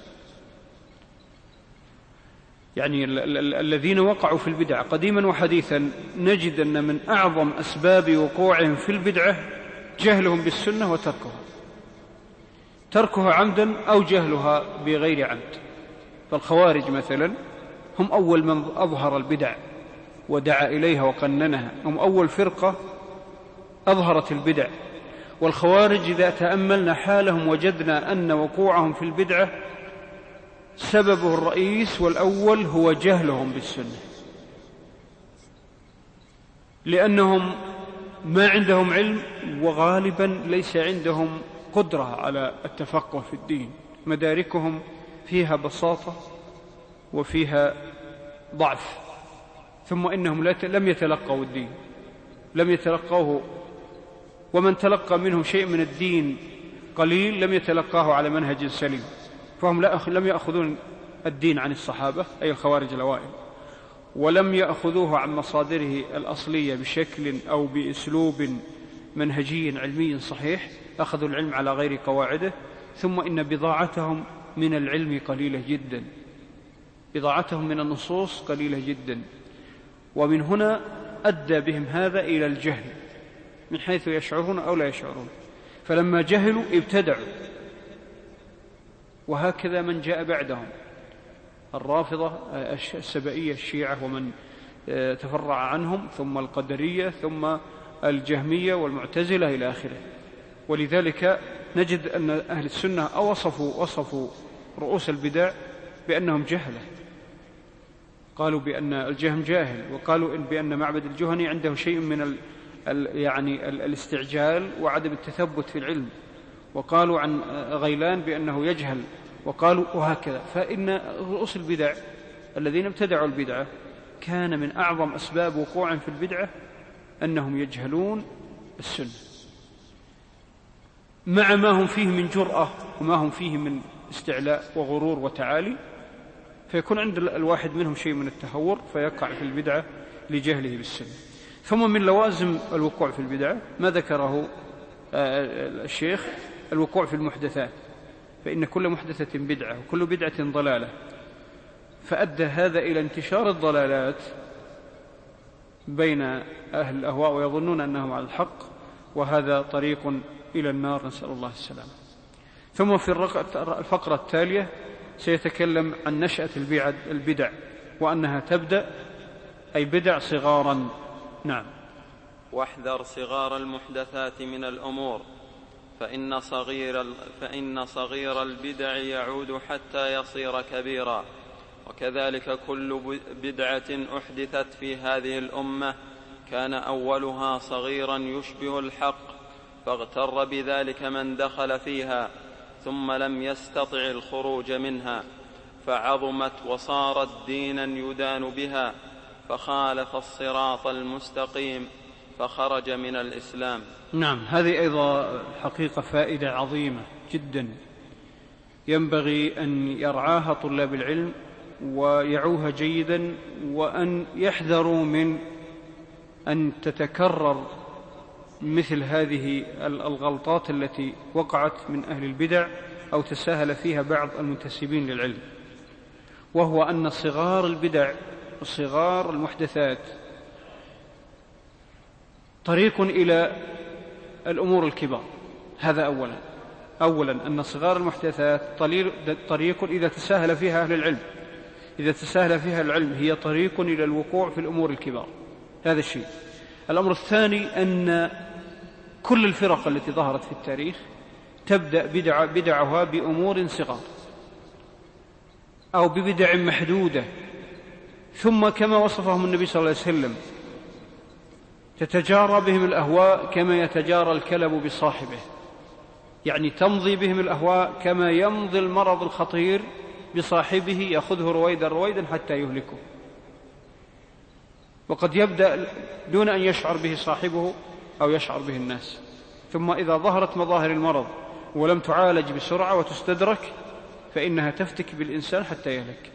يعني الذين وقعوا في البدع قديما وحديثا نجد أن من أعظم أسباب وقوعهم في البدعة جهلهم بالسنة وتركها، تركها عمدا أو جهلها بغير عمد. فالخوارج مثلا هم أول من أظهر البدع ودعا إليها وقننها، هم أول فرقة أظهرت البدع. والخوارج إذا تأملنا حالهم وجدنا أن وقوعهم في البدعة سببه الرئيس والأول هو جهلهم بالسنة، لأنهم ما عندهم علم، وغالبا ليس عندهم قدرة على التفقه في الدين، مداركهم فيها بساطة وفيها ضعف. ثم إنهم لم يتلقوا الدين، لم يتلقوه، ومن تلقى منهم شيء من الدين قليل لم يتلقاه على منهج سليم. فهم لم يأخذون الدين عن الصحابة أي الخوارج الأوائل، ولم يأخذوه عن مصادره الأصلية بشكل أو بأسلوب منهجي علمي صحيح، أخذوا العلم على غير قواعده. ثم إن بضاعتهم من العلم قليلة جدا، بضاعتهم من النصوص قليلة جدا، ومن هنا أدى بهم هذا إلى الجهل من حيث يشعرون أو لا يشعرون. فلما جهلوا ابتدعوا، وهكذا من جاء بعدهم، الرافضة السبائية الشيعة ومن تفرع عنهم، ثم القدرية، ثم الجهمية والمعتزلة إلى آخره. ولذلك نجد أن أهل السنة وصفوا رؤوس البدع بأنهم جهلة، قالوا بأن الجهم جاهل، وقالوا بأن معبد الجهني عنده شيء من يعني الاستعجال وعدم التثبت في العلم، وقالوا عن غيلان بأنه يجهل، وقالوا وهكذا. فإن رؤوس البدع الذين ابتدعوا البدعة كان من أعظم أسباب وقوعهم في البدعة أنهم يجهلون السنة، مع ما هم فيه من جرأة وما هم فيه من استعلاء وغرور وتعالي، فيكون عند الواحد منهم شيء من التهور فيقع في البدعة لجهله بالسنة. ثم من لوازم الوقوع في البدعة ما ذكره الشيخ الوقوع في المحدثات، فإن كل محدثة بدعة وكل بدعة ضلالة، فأدى هذا إلى انتشار الضلالات بين أهل الأهواء ويظنون أنهم على الحق، وهذا طريق إلى النار، نسأل الله السلامة. ثم في الفقرة التالية سيتكلم عن نشأة البدع، وأنها تبدأ أي بدع صغارا. نعم. واحذر صغار المحدثات من الأمور، فإن صغير البدع يعود حتى يصير كبيرا، وكذلك كل بدعة أحدثت في هذه الأمة كان أولها صغيرا يشبه الحق، فاغتر بذلك من دخل فيها ثم لم يستطع الخروج منها، فعظمت وصارت دينا يدان بها، فخالف الصراط المستقيم فخرج من الإسلام. نعم، هذه أيضا حقيقة فائدة عظيمة جدا ينبغي أن يرعاها طلاب العلم ويعوها جيدا، وأن يحذروا من أن تتكرر مثل هذه الغلطات التي وقعت من أهل البدع أو تساهل فيها بعض المنتسبين للعلم، وهو أن صغار البدع وصغار المحدثات طريق إلى الأمور الكبار. هذا أولا أن صغار المحدثات طريق إذا تساهل فيها أهل العلم، إذا تساهل فيها العلم هي طريق إلى الوقوع في الأمور الكبار. هذا الشيء. الأمر الثاني أن كل الفرق التي ظهرت في التاريخ تبدأ بدعها بأمور صغار أو ببدع محدودة، ثم كما وصفهم النبي صلى الله عليه وسلم تتجارى بهم الأهواء كما يتجارى الكلب بصاحبه، يعني تمضي بهم الأهواء كما يمضي المرض الخطير بصاحبه، يأخذه رويدا حتى يهلكه، وقد يبدأ دون أن يشعر به صاحبه أو يشعر به الناس، ثم إذا ظهرت مظاهر المرض ولم تعالج بسرعة وتستدرك فإنها تفتك بالإنسان حتى يهلك.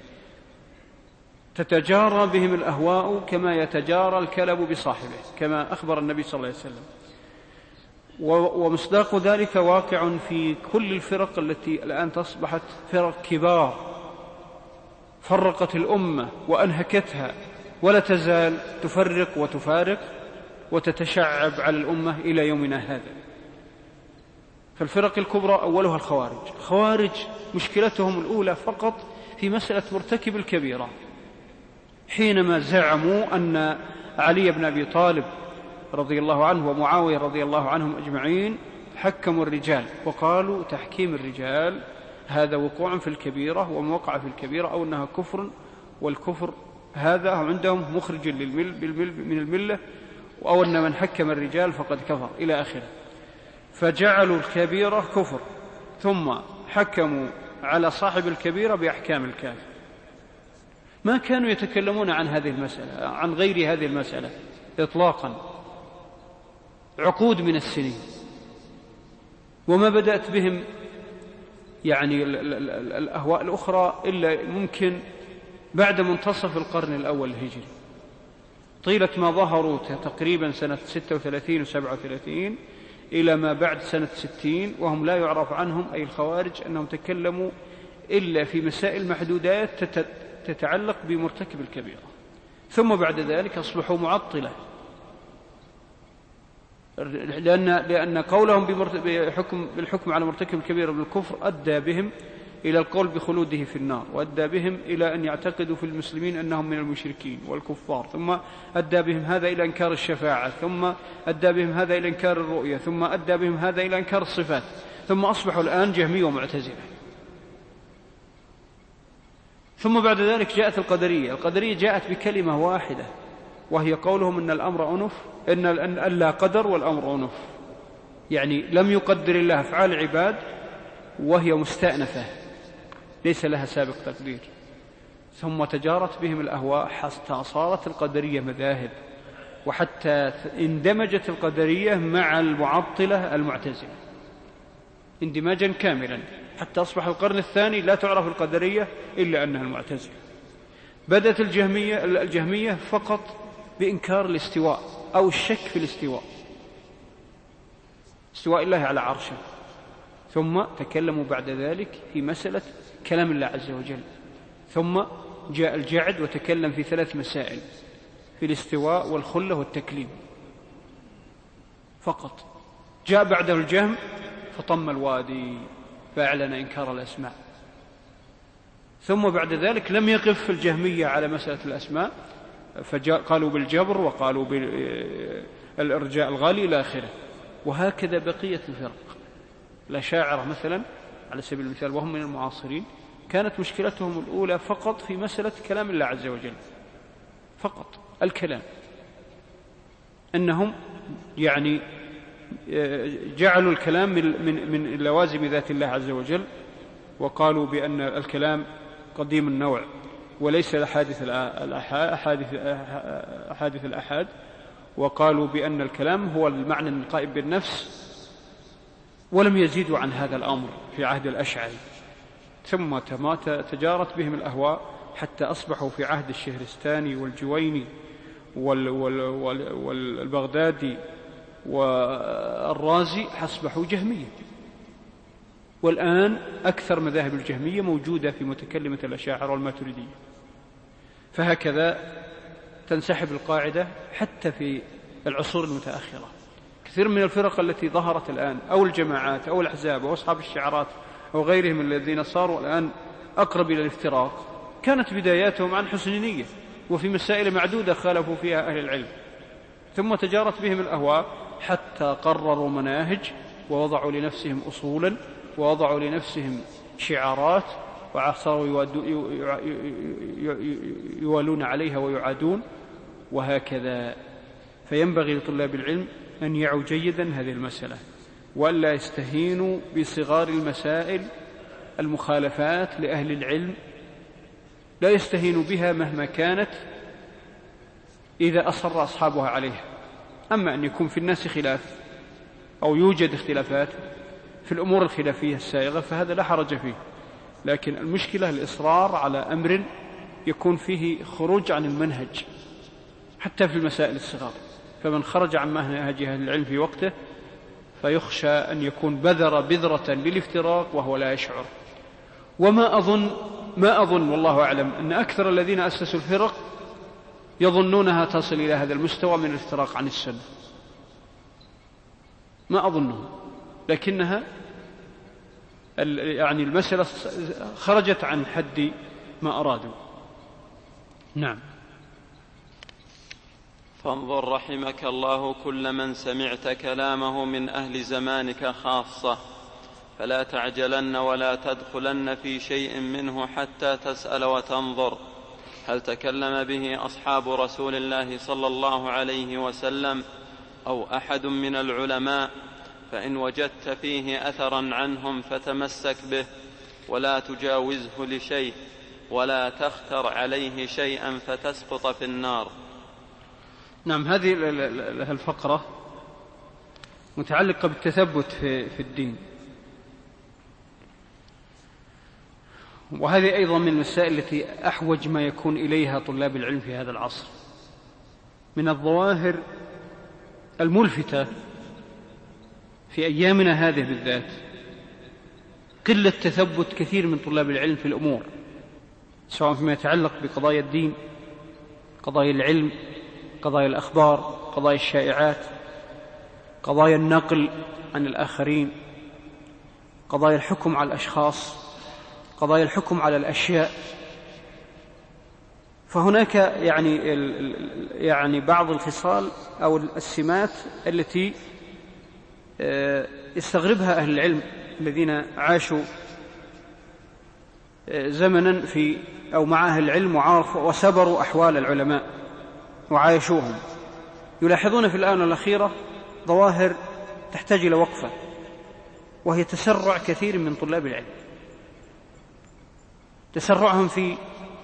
تتجارى بهم الأهواء كما يتجارى الكلب بصاحبه، كما أخبر النبي صلى الله عليه وسلم. ومصداق ذلك واقع في كل الفرق التي الآن أصبحت فرق كبار فرقت الأمة وأنهكتها، ولا تزال تفرق وتفارق وتتشعب على الأمة إلى يومنا هذا. فالفرق الكبرى أولها الخوارج مشكلتهم الأولى فقط في مسألة مرتكب الكبيرة، حينما زعموا أن علي بن أبي طالب رضي الله عنه ومعاوية رضي الله عنهم أجمعين حكموا الرجال، وقالوا تحكيم الرجال هذا وقوع في الكبيرة وموقع في الكبيرة، أو أنها كفر، والكفر هذا عندهم مخرج من الملة، أو أن من حكم الرجال فقد كفر إلى آخره. فجعلوا الكبيرة كفر، ثم حكموا على صاحب الكبيرة بأحكام الكافر. ما كانوا يتكلمون عن هذه المسألة، عن غير هذه المسألة إطلاقا، عقود من السنين، وما بدأت بهم يعني الأهواء الأخرى إلا ممكن بعد منتصف القرن الأول الهجري، طيلة ما ظهروا تقريبا سنة 36 و37 إلى ما بعد سنة 60، وهم لا يعرف عنهم أي الخوارج أنهم تكلموا إلا في مسائل محدودات تتعلق بمرتكب الكبيرة، ثم بعد ذلك أصبحوا معطلة، لأن قولهم بالحكم على مرتكب الكبيرة بالكفر أدى بهم إلى القول بخلوده في النار، وأدى بهم إلى أن يعتقدوا في المسلمين أنهم من المشركين والكفار، ثم أدى بهم هذا إلى إنكار الشفاعة، ثم أدى بهم هذا إلى إنكار الرؤية، ثم أدى بهم هذا إلى إنكار الصفات، ثم أصبحوا الآن جهمية ومعتزلة. ثم بعد ذلك جاءت القدرية جاءت بكلمة واحدة، وهي قولهم أن الأمر أنف، أن لا قدر والأمر أنف، يعني لم يقدر الله أفعال العباد وهي مستأنفة ليس لها سابق تقدير. ثم تجارت بهم الأهواء حتى صارت القدرية مذاهب، وحتى اندمجت القدرية مع المعطلة المعتزلة اندماجا كاملا، حتى أصبح القرن الثاني لا تعرف القدرية إلا أنها المعتزلة. بدأت الجهمية فقط بإنكار الاستواء أو الشك في الاستواء، استواء الله على عرشه، ثم تكلموا بعد ذلك في مسألة كلام الله عز وجل، ثم جاء الجعد وتكلم في 3 مسائل، في الاستواء والخلة والتكليم فقط. جاء بعده الجهم فطم الوادي فأعلن إنكار الأسماء. ثم بعد ذلك لم يقف الجهمية على مسألة الأسماء، فقالوا بالجبر وقالوا بالإرجاء الغالي إلى آخره. وهكذا بقية الفرق. الأشاعرة مثلا على سبيل المثال وهم من المعاصرين كانت مشكلتهم الأولى فقط في مسألة كلام الله عز وجل، فقط الكلام، أنهم يعني جعلوا الكلام من لوازم ذات الله عز وجل، وقالوا بأن الكلام قديم النوع وليس أحاديث الأحاد، وقالوا بأن الكلام هو المعنى القائم بالنفس، ولم يزيدوا عن هذا الأمر في عهد الأشعري. ثم تجارت بهم الأهواء حتى أصبحوا في عهد الشهرستاني والجويني والبغدادي والرازي أصبحوا جهمية. والآن أكثر مذاهب الجهمية موجودة في متكلمة الأشاعرة والماتريدية. فهكذا تنسحب القاعدة حتى في العصور المتأخرة. كثير من الفرق التي ظهرت الآن أو الجماعات أو الأحزاب أو أصحاب الشعارات أو غيرهم الذين صاروا الآن أقرب إلى الافتراق كانت بداياتهم عن حسن نية، وفي مسائل معدودة خالفوا فيها أهل العلم، ثم تجارت بهم الأهواء حتى قرروا مناهج ووضعوا لنفسهم أصولا ووضعوا لنفسهم شعارات وصاروا يوالون عليها ويعادون، وهكذا. فينبغي لطلاب العلم أن يعوا جيدا هذه المسألة، وألا يستهينوا بصغار المسائل المخالفات لأهل العلم، لا يستهينوا بها مهما كانت إذا أصر أصحابها عليها. أما أن يكون في الناس خلاف أو يوجد اختلافات في الأمور الخلافية السائغة فهذا لا حرج فيه، لكن المشكلة الإصرار على أمر يكون فيه خروج عن المنهج حتى في المسائل الصغار. فمن خرج عن منهج أهل العلم في وقته فيخشى أن يكون بذر بذرة للافتراق وهو لا يشعر. وما أظن والله أعلم أن أكثر الذين أسسوا الفرق يظنونها تصل إلى هذا المستوى من الافتراق عن السنة، ما أظنه، لكنها يعني المسألة خرجت عن حد ما أرادوا. نعم. فانظر رحمك الله كل من سمعت كلامه من أهل زمانك خاصة، فلا تعجلن ولا تدخلن في شيء منه حتى تسأل وتنظر هل تكلم به أصحاب رسول الله صلى الله عليه وسلم أو أحد من العلماء، فإن وجدت فيه أثرا عنهم فتمسك به ولا تجاوزه لشيء ولا تختر عليه شيئا فتسقط في النار. نعم، هذه الفقرة متعلقة بالتثبت في الدين، وهذه أيضا من المسائل التي أحوج ما يكون إليها طلاب العلم في هذا العصر. من الظواهر الملفتة في أيامنا هذه بالذات قلة تثبت كثير من طلاب العلم في الأمور، سواء فيما يتعلق بقضايا الدين، قضايا العلم، قضايا الأخبار، قضايا الشائعات، قضايا النقل عن الآخرين، قضايا الحكم على الأشخاص، قضايا الحكم على الأشياء. فهناك يعني بعض الخصال أو السمات التي يستغربها أهل العلم الذين عاشوا زمنا في أو مع أهل العلم وسبروا أحوال العلماء وعايشوهم، يلاحظون في الآونة الأخيرة ظواهر تحتاج إلى وقفة، وهي تسرع كثير من طلاب العلم، تسرعهم في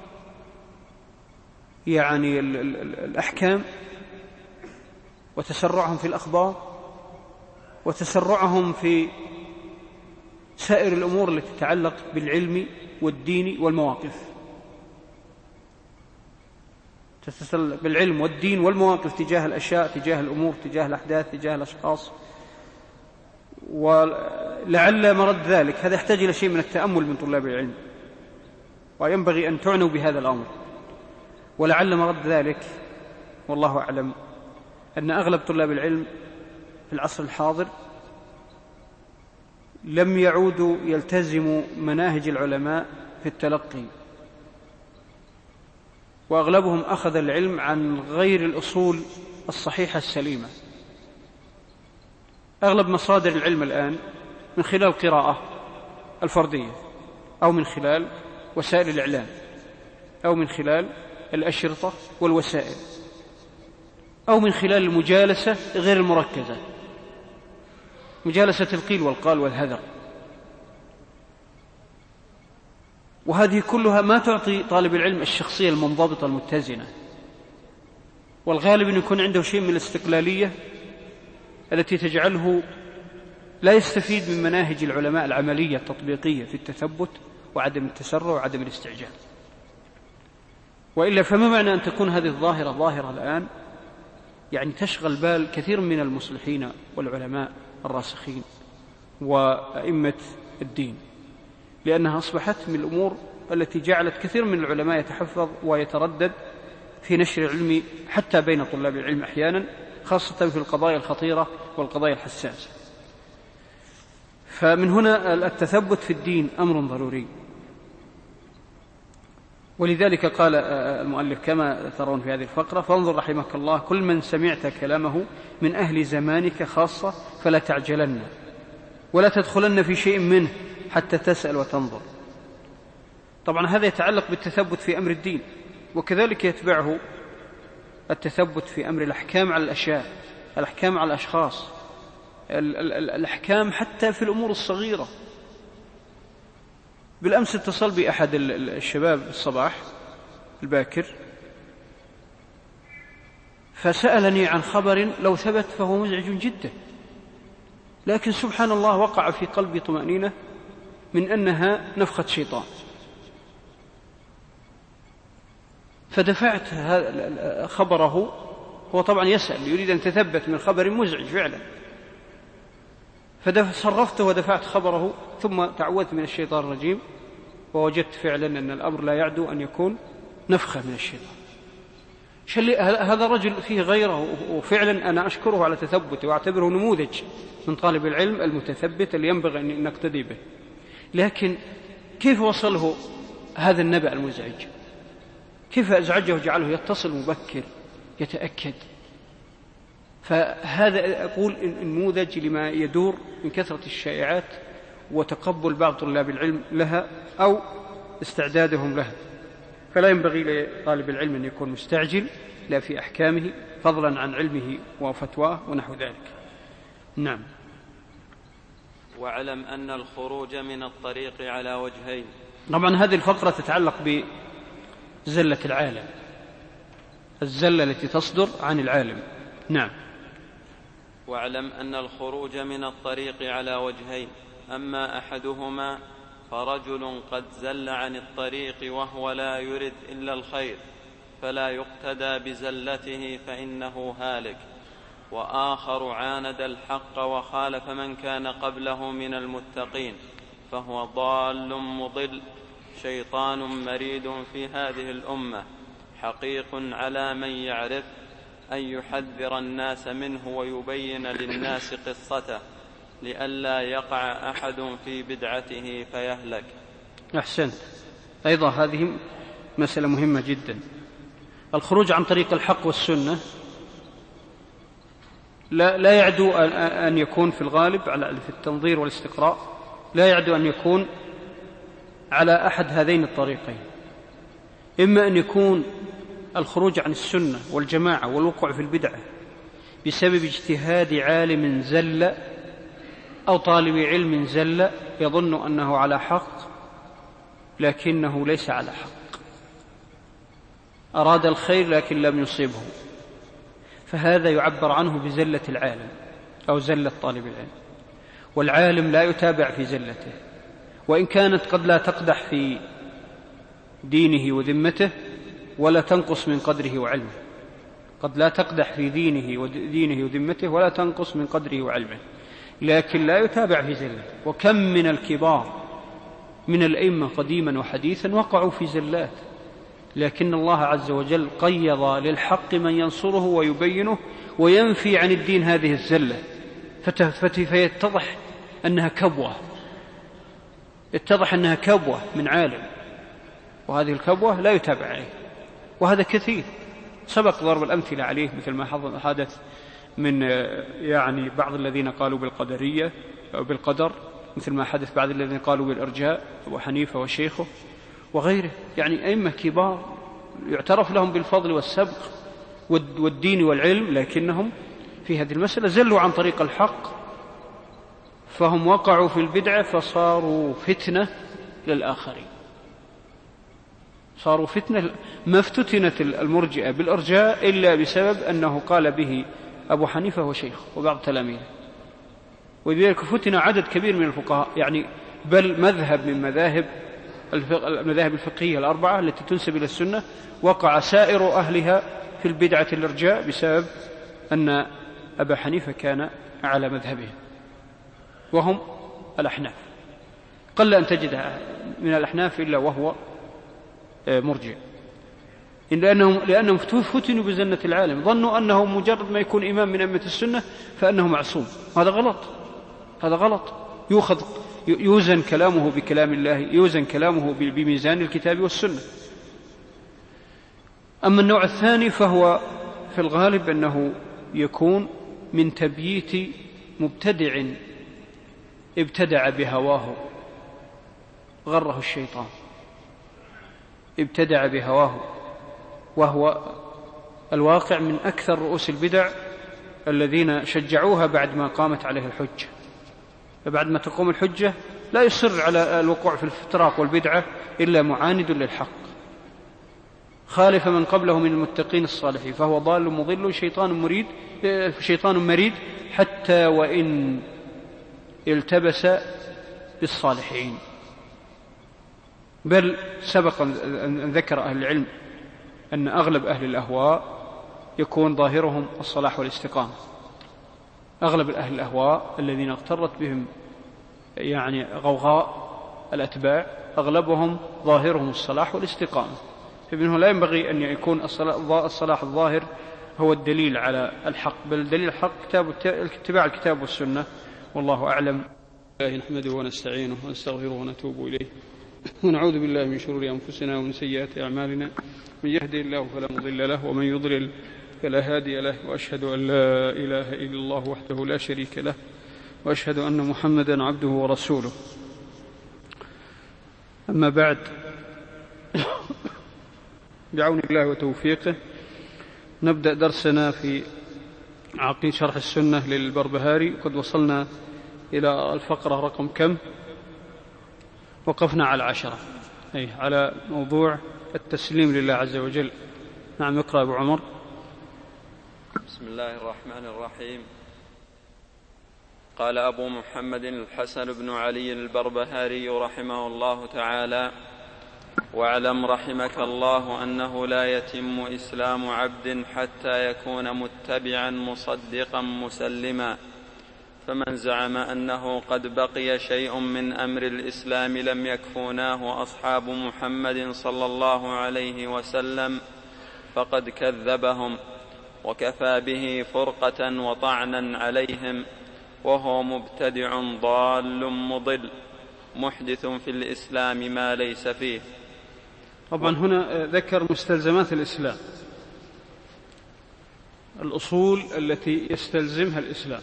يعني الأحكام، وتسرعهم في الأخبار، وتسرعهم في سائر الأمور التي تتعلق بالعلم والدين والمواقف، بالعلم والدين والمواقف تجاه الأشياء، تجاه الأمور، تجاه الأحداث، تجاه الأشخاص. ولعل مرد ذلك هذا يحتاج إلى شيء من التأمل من طلاب العلم، وينبغي أن تعنوا بهذا الأمر. ولعل مرد ذلك والله أعلم أن أغلب طلاب العلم في العصر الحاضر لم يعودوا يلتزموا مناهج العلماء في التلقي، وأغلبهم أخذ العلم عن غير الأصول الصحيحة السليمة. أغلب مصادر العلم الآن من خلال القراءة الفردية، أو من خلال وسائل الإعلام، أو من خلال الأشرطة والوسائل، أو من خلال المجالسة غير المركزة، مجالسة القيل والقال والهذر. وهذه كلها ما تعطي طالب العلم الشخصية المنضبطة المتزنة، والغالب أن يكون عنده شيء من الاستقلالية التي تجعله لا يستفيد من مناهج العلماء العملية التطبيقية في التثبت وعدم التسرع وعدم الاستعجال. وإلا فما معنى أن تكون هذه الظاهرة ظاهرة الآن يعني تشغل بال كثير من المصلحين والعلماء الراسخين وأئمة الدين، لأنها أصبحت من الأمور التي جعلت كثير من العلماء يتحفظ ويتردد في نشر العلم حتى بين طلاب العلم أحيانا، خاصة في القضايا الخطيرة والقضايا الحساسة. فمن هنا التثبت في الدين أمر ضروري. ولذلك قال المؤلف كما ترون في هذه الفقرة: فانظر رحمك الله كل من سمعت كلامه من أهل زمانك خاصة فلا تعجلن ولا تدخلن في شيء منه حتى تسأل وتنظر. طبعا هذا يتعلق بالتثبت في أمر الدين، وكذلك يتبعه التثبت في أمر الأحكام على الأشياء، الأحكام على الأشخاص، الأحكام حتى في الأمور الصغيرة. بالأمس اتصل بي أحد الشباب الصباح الباكر فسألني عن خبر لو ثبت فهو مزعج جدا، لكن سبحان الله وقع في قلبي طمأنينة من أنها نفخة شيطان، فدفعت خبره. هو طبعا يسأل، يريد أن يتثبت من خبر مزعج فعلا، فصرفته ودفعت خبره، ثم تعوذت من الشيطان الرجيم، ووجدت فعلا أن الأمر لا يعدو أن يكون نفخة من الشيطان. هذا رجل فيه غيره، وفعلا أنا أشكره على تثبته وأعتبره نموذج من طالب العلم المتثبت اللي ينبغي أن نقتدي به. لكن كيف وصله هذا النبأ المزعج؟ كيف أزعجه وجعله يتصل مبكر يتأكد؟ فهذا أقول نموذج لما يدور من كثرة الشائعات وتقبل بعض طلاب العلم لها أو استعدادهم لها. فلا ينبغي لطالب العلم أن يكون مستعجل لا في أحكامه فضلا عن علمه وفتواه ونحو ذلك. نعم. واعلم أن الخروج من الطريق على وجهين. طبعا هذه الفقرة تتعلق بزلة العالم، الزلة التي تصدر عن العالم. نعم. واعلم أن الخروج من الطريق على وجهين، أما أحدهما فرجل قد زل عن الطريق وهو لا يرد إلا الخير فلا يقتدى بزلته فإنه هالك، وآخر عاند الحق وخالف من كان قبله من المتقين فهو ضال مضل شيطان مريد في هذه الأمة، حقيق على من يعرف أن يحذر الناس منه ويبين للناس قصته لئلا يقع أحد في بدعته فيهلك. أحسنت. أيضا هذه مسألة مهمة جدا. الخروج عن طريق الحق والسنة لا يعدو أن يكون في الغالب في التنظير والاستقراء لا يعدو أن يكون على أحد هذين الطريقين. إما أن يكون الخروج عن السنة والجماعة والوقوع في البدعة بسبب اجتهاد عالم زل أو طالب علم زل يظن أنه على حق لكنه ليس على حق، أراد الخير لكن لم يصيبه، فهذا يعبر عنه بزلة العالم أو زلة طالب العلم. والعالم لا يتابع في زلته، وإن كانت قد لا تقدح في دينه وذمته ولا تنقص من قدره وعلمه، قد لا تقدح في دينه وذمته ولا تنقص من قدره وعلمه، لكن لا يتابع في زلته. وكم من الكبار من الأئمة قديما وحديثا وقعوا في زلات، لكن الله عز وجل قيض للحق من ينصره ويبينه وينفي عن الدين هذه الزلة، فيتضح أنها كبوة، اتضح أنها كبوة من عالم، وهذه الكبوة لا يتابع عليه. وهذا كثير سبق ضرب الأمثلة عليه، مثل ما حدث من بعض الذين قالوا بالقدرية أو بالقدر، مثل ما حدث بعض الذين قالوا بالإرجاء، أبو حنيفة وشيخه وغيره، أئمة كبار يعترف لهم بالفضل والسبق والدين والعلم، لكنهم في هذه المسألة زلوا عن طريق الحق، فهم وقعوا في البدعة فصاروا فتنة للآخرين، صاروا فتنة. ما افتتنت المرجئة بالإرجاء إلا بسبب أنه قال به أبو حنيفة وشيخه وبعض تلاميذه، ولذلك فتن عدد كبير من الفقهاء، بل مذهب من المذاهب الفقهية الأربعة التي تنسب إلى السنة وقع سائر أهلها في البدعة الإرجاء بسبب أن أبا حنيفة كان على مذهبه، وهم الأحناف. قل أن تجد من الأحناف إلا وهو مرجع، لأنهم فتنوا بزنة العالم، ظنوا أنه مجرد ما يكون إمام من أئمة السنة فأنه معصوم. هذا غلط. يوزن كلامه بكلام الله، يوزن كلامه بميزان الكتاب والسنة. أما النوع الثاني فهو في الغالب أنه يكون من تبييت مبتدع ابتدع بهواه غره الشيطان، ابتدع بهواه، وهو الواقع من أكثر رؤوس البدع الذين شجعوها بعد ما قامت عليه الحجة. فبعد ما تقوم الحجة لا يصر على الوقوع في الافتراق والبدعة إلا معاند للحق، خالف من قبله من المتقين الصالحين، فهو ضال مضل شيطان مريد حتى وإن التبس بالصالحين. بل سبق أن ذكر أهل العلم أن أغلب أهل الأهواء يكون ظاهرهم الصلاح والاستقامة، أغلب أهل الأهواء الذين اغترت بهم يعني غوغاء الأتباع أغلبهم ظاهرهم الصلاح والاستقامة، فمنه لا ينبغي أن يكون الصلاح الظاهر هو الدليل على الحق، بل دليل الحق اتباع الكتاب والسنة، والله أعلم. الله نحمده ونستعينه ونستغفره ونتوب إليه ونعوذ بالله من شرور أنفسنا ومن سيئات أعمالنا، من يهدي الله فلا مضل له ومن يضلل فلا هادي له، وأشهد أن لا إله إلا الله وحده لا شريك له، وأشهد أن محمدا عبده ورسوله. أما بعد، بعون الله وتوفيقه نبدأ درسنا في عقيدة شرح السنة للبربهاري. قد وصلنا إلى الفقرة رقم كم؟ وقفنا على 10، أي على موضوع التسليم لله عز وجل. نعم، اقرأ أبو عمر. بسم الله الرحمن الرحيم. قال أبو محمد الحسن بن علي البربهاري رحمه الله تعالى: واعلم رحمك الله أنه لا يتم إسلام عبد حتى يكون متبعا مصدقا مسلما، فمن زعم أنه قد بقي شيء من أمر الإسلام لم يكفوناه أصحاب محمد صلى الله عليه وسلم فقد كذبهم، وكفى به فرقة وطعنا عليهم، وهو مبتدع ضال مضل محدث في الإسلام ما ليس فيه. طبعا هنا ذكر مستلزمات الإسلام، الأصول التي يستلزمها الإسلام.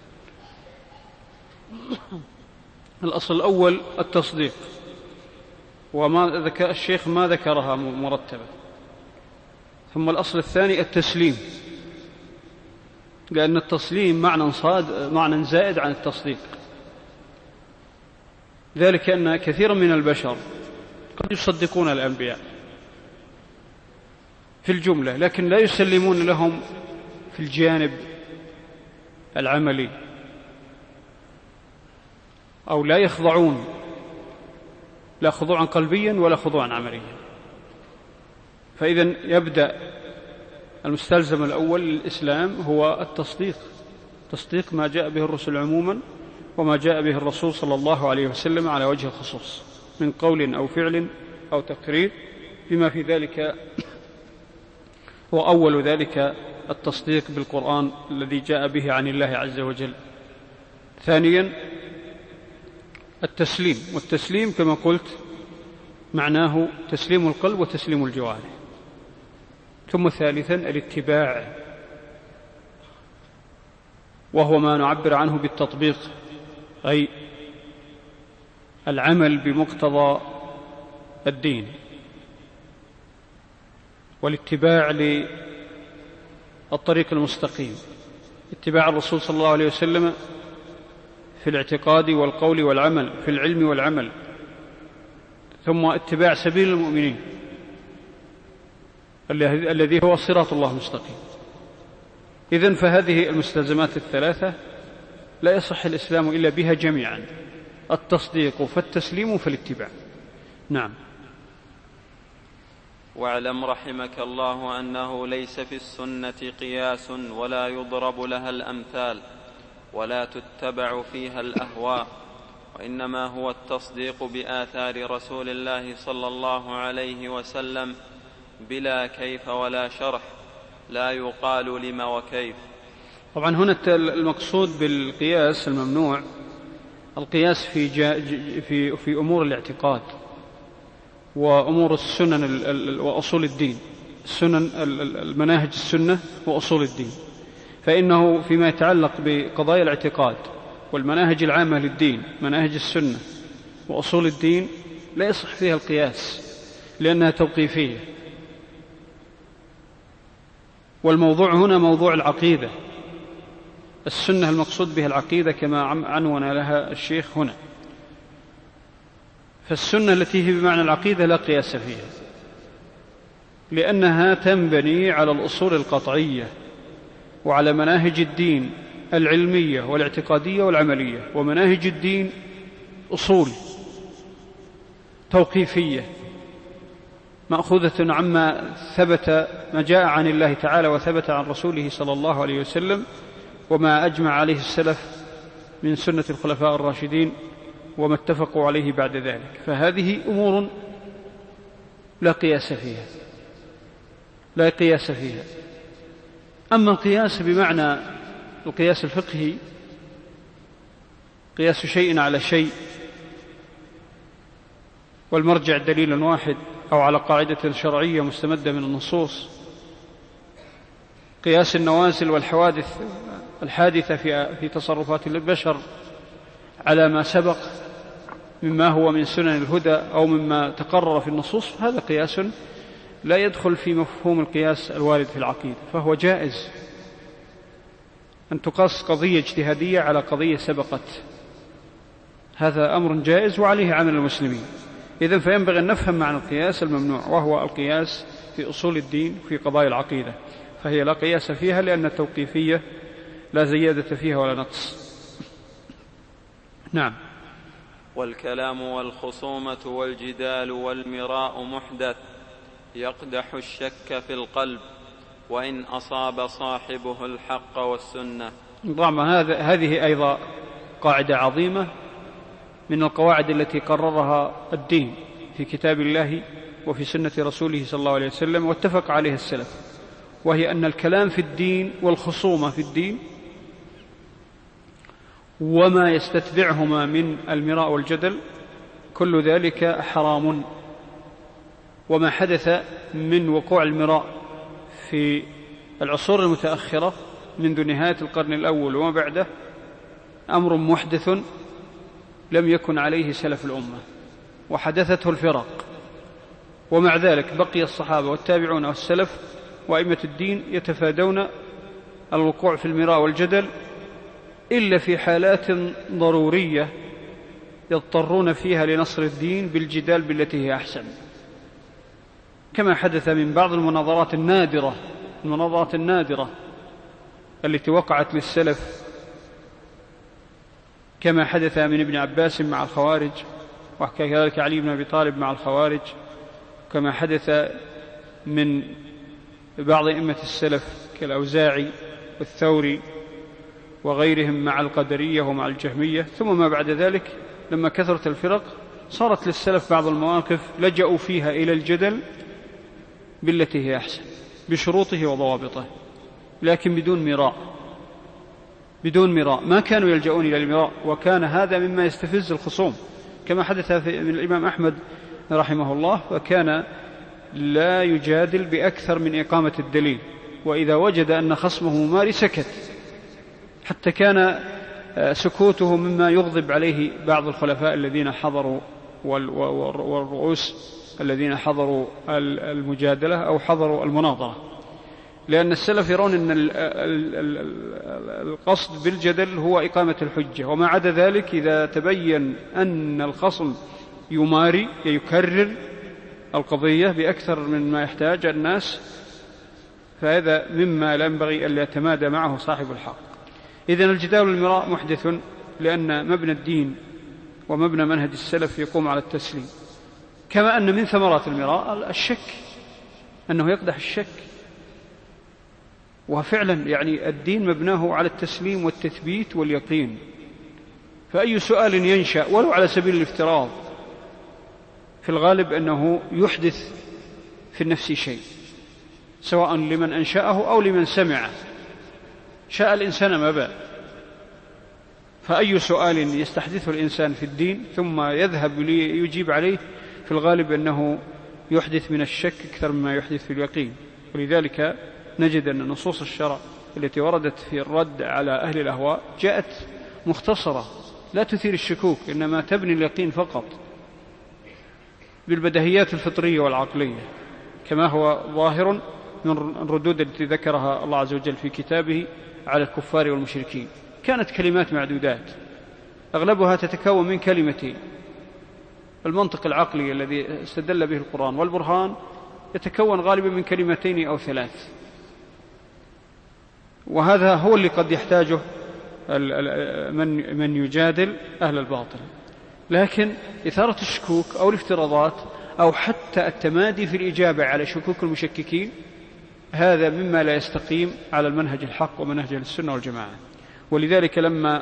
الأصل الأول التصديق، وما الشيخ ما ذكرها مرتبة. ثم الأصل الثاني التسليم، لأن التسليم معنى زائد عن التصديق، ذلك أن كثيرا من البشر قد يصدقون الأنبياء في الجملة، لكن لا يسلمون لهم في الجانب العملي، أو لا يخضعون، لا خضوعا قلبيا ولا خضوعا عمليا. فإذن يبدأ المستلزم الأول للإسلام هو التصديق، تصديق ما جاء به الرسل عموما وما جاء به الرسول صلى الله عليه وسلم على وجه الخصوص من قول أو فعل أو تقرير، بما في ذلك وأول ذلك التصديق بالقرآن الذي جاء به عن الله عز وجل. ثانيا التسليم، والتسليم كما قلت معناه تسليم القلب وتسليم الجوارح. ثم ثالثا الاتباع، وهو ما نعبر عنه بالتطبيق، أي العمل بمقتضى الدين، والاتباع للطريق المستقيم، اتباع الرسول صلى الله عليه وسلم في الاعتقاد والقول والعمل، في العلم والعمل. ثم اتباع سبيل المؤمنين الذي هو صراط الله المستقيم. إذن فهذه المستلزمات الثلاثة لا يصح الإسلام إلا بها جميعا: التصديق فالتسليم فالاتباع. نعم. واعلم رحمك الله أنه ليس في السنة قياس ولا يضرب لها الأمثال ولا تتبع فيها الأهواء، وإنما هو التصديق بآثار رسول الله صلى الله عليه وسلم بلا كيف ولا شرح، لا يقال لما وكيف. طبعا هنا المقصود بالقياس الممنوع القياس في أمور الاعتقاد وأمور السنن وأصول الدين، السنن المناهج السنة وأصول الدين. فإنه فيما يتعلق بقضايا الاعتقاد والمناهج العامة للدين، مناهج السنة وأصول الدين، لا يصح فيها القياس لأنها توقيفية. والموضوع هنا موضوع العقيدة، السنة المقصود بها العقيدة كما عنون لها الشيخ هنا. فالسنة التي هي بمعنى العقيدة لا قياس فيها، لأنها تنبني على الأصول القطعية وعلى مناهج الدين العلمية والاعتقادية والعملية. ومناهج الدين أصول توقيفية مأخوذة عما ثبت، ما جاء عن الله تعالى وثبت عن رسوله صلى الله عليه وسلم، وما أجمع عليه السلف من سنة الخلفاء الراشدين وما اتفقوا عليه بعد ذلك. فهذه أمور لا قياس فيها. أما القياس بمعنى القياس الفقهي، قياس شيء على شيء والمرجع دليل واحد أو على قاعدة شرعية مستمدة من النصوص، قياس النوازل والحوادث الحادثة في تصرفات البشر على ما سبق مما هو من سنن الهدى أو مما تقرر في النصوص، هذا قياس لا يدخل في مفهوم القياس الوارد في العقيدة، فهو جائز أن تقاس قضية اجتهادية على قضية سبقت، هذا أمر جائز وعليه عمل المسلمين. إذن فينبغي أن نفهم معنى القياس الممنوع، وهو القياس في أصول الدين في قضايا العقيدة، فهي لا قياس فيها لأن التوقيفية لا زيادة فيها ولا نقص. نعم. والكلام والخصومة والجدال والمراء محدث يقدح الشك في القلب وإن أصاب صاحبه الحق والسنة. طبعا هذه أيضا قاعدة عظيمة من القواعد التي قررها الدين في كتاب الله وفي سنة رسوله صلى الله عليه وسلم واتفق عليها السلف، وهي أن الكلام في الدين والخصومة في الدين وما يستتبعهما من المراء والجدل كل ذلك حرام، وما حدث من وقوع المراء في العصور المتأخرة منذ نهاية القرن الأول وما بعده أمر محدث لم يكن عليه سلف الأمة وحدثته الفرق، ومع ذلك بقي الصحابة والتابعون والسلف وأئمة الدين يتفادون الوقوع في المراء والجدل إلا في حالات ضرورية يضطرون فيها لنصر الدين بالجدال بالتي هي أحسن، كما حدث من بعض المناظرات النادرة التي وقعت للسلف، كما حدث من ابن عباس مع الخوارج، وكذلك علي بن أبي طالب مع الخوارج، كما حدث من بعض أئمة السلف كالأوزاعي والثوري وغيرهم مع القدرية ومع الجهمية. ثم ما بعد ذلك لما كثرت الفرق صارت للسلف بعض المواقف لجأوا فيها إلى الجدل بالتي هي أحسن بشروطه وضوابطه، لكن بدون مراء، ما كانوا يلجؤون إلى المراء، وكان هذا مما يستفز الخصوم، كما حدث من الإمام أحمد رحمه الله، وكان لا يجادل بأكثر من إقامة الدليل، وإذا وجد أن خصمه مماري سكت، حتى كان سكوته مما يغضب عليه بعض الخلفاء الذين حضروا والرؤوس الذين حضروا المجادلة أو حضروا المناظرة، لأن السلف يرون أن القصد بالجدل هو إقامة الحجة، وما عدا ذلك إذا تبين أن الخصم يماري يكرر القضية بأكثر من ما يحتاج الناس، فهذا مما لا ينبغي أن يتمادى معه صاحب الحق. إذن الجدال والمراء محدث، لأن مبنى الدين ومبنى منهج السلف يقوم على التسليم، كما أن من ثمرات المراء الشك، أنه يقدح الشك، وفعلا يعني الدين مبناه على التسليم والتثبيت واليقين، فأي سؤال ينشأ ولو على سبيل الافتراض في الغالب أنه يحدث في النفس شيء، سواء لمن أنشأه أو لمن سمعه، شاء الإنسان ما باء. فأي سؤال يستحدثه الإنسان في الدين ثم يذهب ليجيب عليه في الغالب أنه يحدث من الشك أكثر مما يحدث في اليقين. ولذلك نجد أن نصوص الشرع التي وردت في الرد على أهل الأهواء جاءت مختصرة لا تثير الشكوك، إنما تبني اليقين فقط بالبديهيات الفطرية والعقلية، كما هو ظاهر من الردود التي ذكرها الله عز وجل في كتابه على الكفار والمشركين. كانت كلمات معدودات أغلبها تتكون من كلمتين، المنطق العقلي الذي استدل به القرآن والبرهان يتكون غالبا من كلمتين أو ثلاث، وهذا هو اللي قد يحتاجه من يجادل أهل الباطل. لكن إثارة الشكوك أو الافتراضات أو حتى التمادي في الإجابة على شكوك المشككين، هذا مما لا يستقيم على المنهج الحق ومنهج السنة والجماعة. ولذلك لما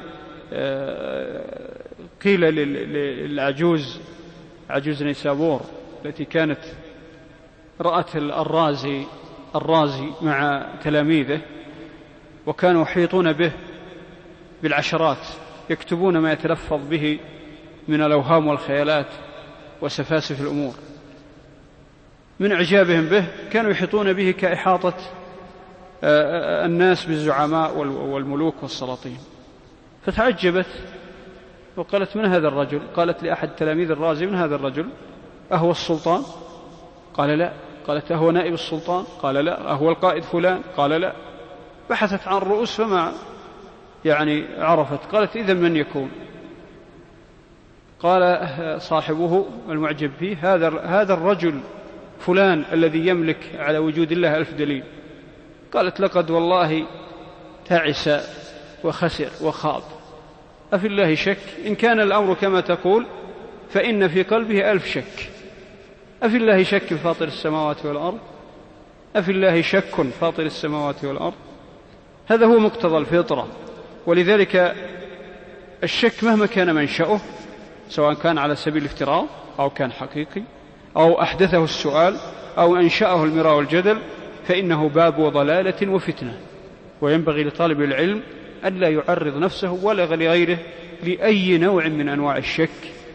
قيل للعجوز عجوز نيسابور التي كانت رأت الرازي مع تلاميذه وكانوا يحيطون به بالعشرات يكتبون ما يتلفظ به من الأوهام والخيالات وسفاسف الأمور، من إعجابهم به كانوا يحيطون به كإحاطة الناس بالزعماء والملوك والسلاطين، فتعجبت وقالت: من هذا الرجل؟ قالت لأحد تلاميذ الرازي: من هذا الرجل؟ أهو السلطان؟ قال: لا. قالت: أهو نائب السلطان؟ قال: لا. أهو القائد فلان؟ قال: لا. بحثت عن رؤوس فما عرفت. قالت: إذن من يكون؟ قال صاحبه المعجب فيه: هذا الرجل فلان الذي يملك على وجود الله 1000 دليل. قالت: لقد والله تعس وخسر وخاب، أفي الله شك؟ إن كان الأمر كما تقول فإن في قلبه 1000 شك. أفي الله شك فاطر السماوات والأرض؟ أفي الله شك فاطر السماوات والأرض؟ هذا هو مقتضى الفطرة. ولذلك الشك مهما كان منشأه، سواء كان على سبيل الافتراض أو كان حقيقي أو أحدثه السؤال أو أنشأه المراء والجدل، فإنه باب ضلالة وفتنة. وينبغي لطالب العلم ألا يعرض نفسه ولا لغيره لأي نوع من أنواع الشك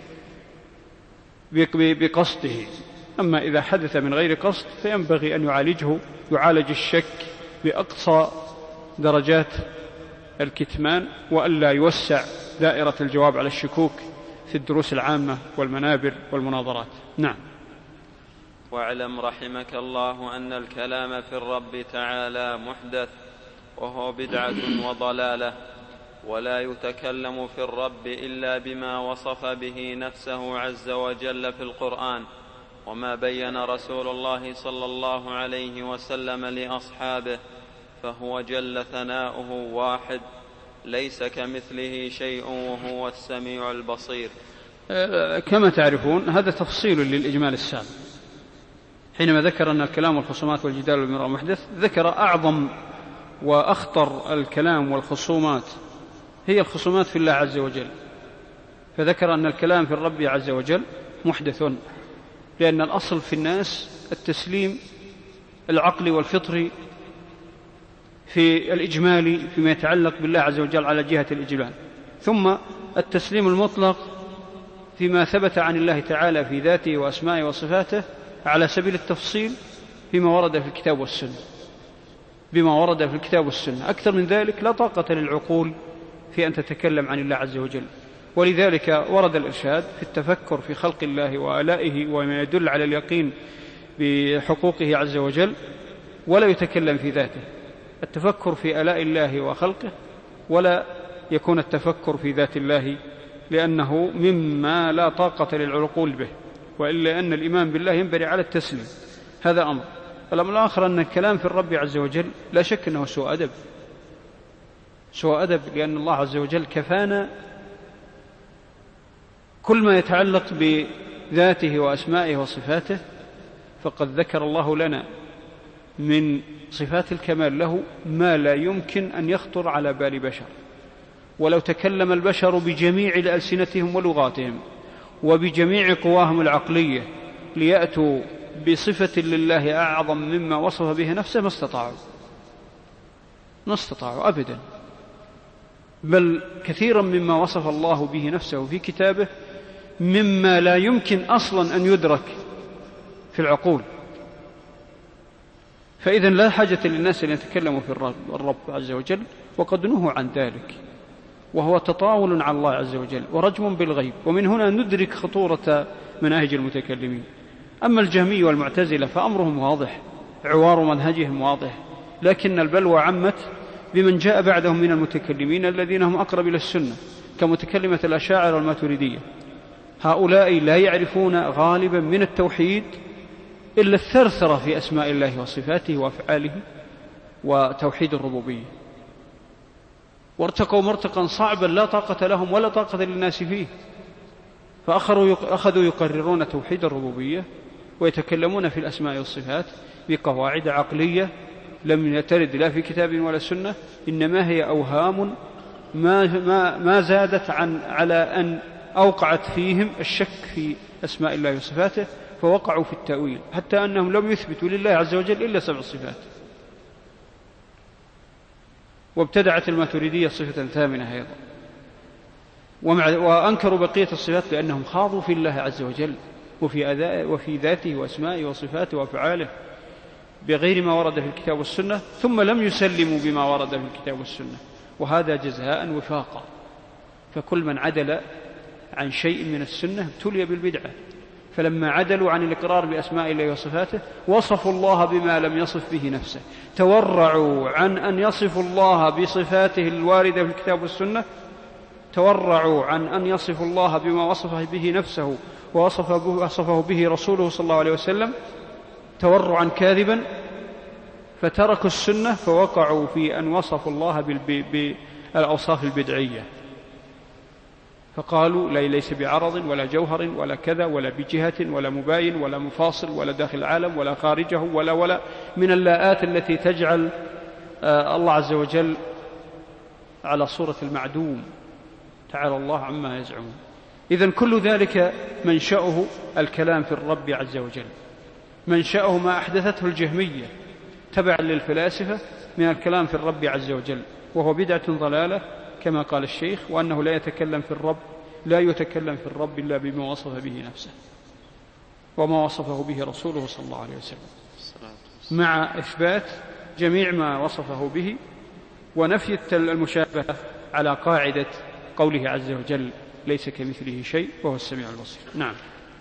بقصده. أما إذا حدث من غير قصد فينبغي أن يعالج الشك بأقصى درجات الكتمان، وألا يوسع دائرة الجواب على الشكوك في الدروس العامة والمنابر والمناظرات. نعم. واعلم رحمك الله أن الكلام في الرب تعالى محدث، وهو بدعة وضلالة، ولا يتكلم في الرب إلا بما وصف به نفسه عز وجل في القرآن، وما بين رسول الله صلى الله عليه وسلم لأصحابه، فهو جل ثناؤه واحد ليس كمثله شيء وهو السميع البصير. كما تعرفون هذا تفصيل للإجمال السابق. حينما ذكر أن الكلام والخصومات والجدال والمراء محدث، ذكر أعظم وأخطر الكلام والخصومات هي الخصومات في الله عز وجل، فذكر أن الكلام في الرب عز وجل محدث، لأن الأصل في الناس التسليم العقلي والفطري في الإجمال فيما يتعلق بالله عز وجل على جهة الإجمال، ثم التسليم المطلق فيما ثبت عن الله تعالى في ذاته وأسمائه وصفاته على سبيل التفصيل فيما ورد في الكتاب والسنة، بما ورد في الكتاب والسنة. أكثر من ذلك لا طاقة للعقول في أن تتكلم عن الله عز وجل. ولذلك ورد الإرشاد في التفكر في خلق الله وآلائه وما يدل على اليقين بحقوقه عز وجل، ولا يتكلم في ذاته، التفكر في آلاء الله وخلقه، ولا يكون التفكر في ذات الله، لأنه مما لا طاقة للعقول به، وإلا أن الإيمان بالله ينبني على التسليم. هذا أمر. الأمر الآخر أن الكلام في الرب عز وجل لا شك أنه سوء أدب، لأن الله عز وجل كفانا كل ما يتعلق بذاته وأسمائه وصفاته، فقد ذكر الله لنا من صفات الكمال له ما لا يمكن أن يخطر على بال بشر. ولو تكلم البشر بجميع ألسنتهم ولغاتهم وبجميع قواهم العقلية ليأتوا بصفة لله أعظم مما وصف به نفسه ما استطاعوا أبدا، بل كثيرا مما وصف الله به نفسه في كتابه مما لا يمكن أصلا أن يدرك في العقول. فإذا لا حاجة للناس أن يتكلموا في الرب عز وجل، وقد نهوا عن ذلك، وهو تطاول على الله عز وجل ورجم بالغيب. ومن هنا ندرك خطورة مناهج المتكلمين. أما الجهمي والمعتزلة فأمرهم واضح، عوار منهجهم واضح، لكن البلوى عمت بمن جاء بعدهم من المتكلمين الذين هم أقرب إلى السنة، كمتكلمة الأشاعرة والماتريدية. هؤلاء لا يعرفون غالبا من التوحيد إلا الثرثرة في أسماء الله وصفاته وأفعاله وتوحيد الربوبية، وارتقوا مرتقا صعبا لا طاقة لهم ولا طاقة للناس فيه، فأخذوا يقررون توحيد الربوبية ويتكلمون في الأسماء والصفات بقواعد عقلية لم ترد لا في كتاب ولا سنة، إنما هي أوهام ما زادت على أن أوقعت فيهم الشك في أسماء الله وصفاته، فوقعوا في التأويل، حتى أنهم لم يثبتوا لله عز وجل إلا 7 صفات. وابتدعت الماتريدية صفة ثامنة أيضا، وأنكروا بقية الصفات لأنهم خاضوا في الله عز وجل وفي ذاته وأسمائه وصفاته وأفعاله بغير ما ورد في الكتاب والسنة، ثم لم يسلموا بما ورد في الكتاب والسنة، وهذا جزاء وفاقا. فكل من عدل عن شيء من السنة ابتلي بالبدعة. فلما عدلوا عن الإقرار بأسماء الله وصفاته وصفوا الله بما لم يصف به نفسه، تورعوا عن أن يصفوا الله بصفاته الواردة في الكتاب والسنة، تورعوا عن أن يصفوا الله بما وصفه به نفسه ووصفه به رسوله صلى الله عليه وسلم تورعا كاذبا، فتركوا السنة فوقعوا في أن وصفوا الله بالأوصاف البدعية، فقالوا ليس بعرض ولا جوهر ولا كذا ولا بجهة ولا مباين ولا مفاصل ولا داخل العالم ولا خارجه ولا من اللاءات التي تجعل الله عز وجل على صورة المعدوم، تعالى الله عما يزعمون. إذن كل ذلك منشأه الكلام في الرب عز وجل، منشأه ما أحدثته الجهمية تبعا للفلاسفة من الكلام في الرب عز وجل، وهو بدعة ضلالة كما قال الشيخ، وأنه لا يتكلم في الرب إلا بما وصف به نفسه وما وصفه به رسوله صلى الله عليه وسلم، مع إثبات جميع ما وصفه به ونفي المشابهة على قاعدة قوله عز وجل ليس كمثله شيء وهو السميع البصير. نعم.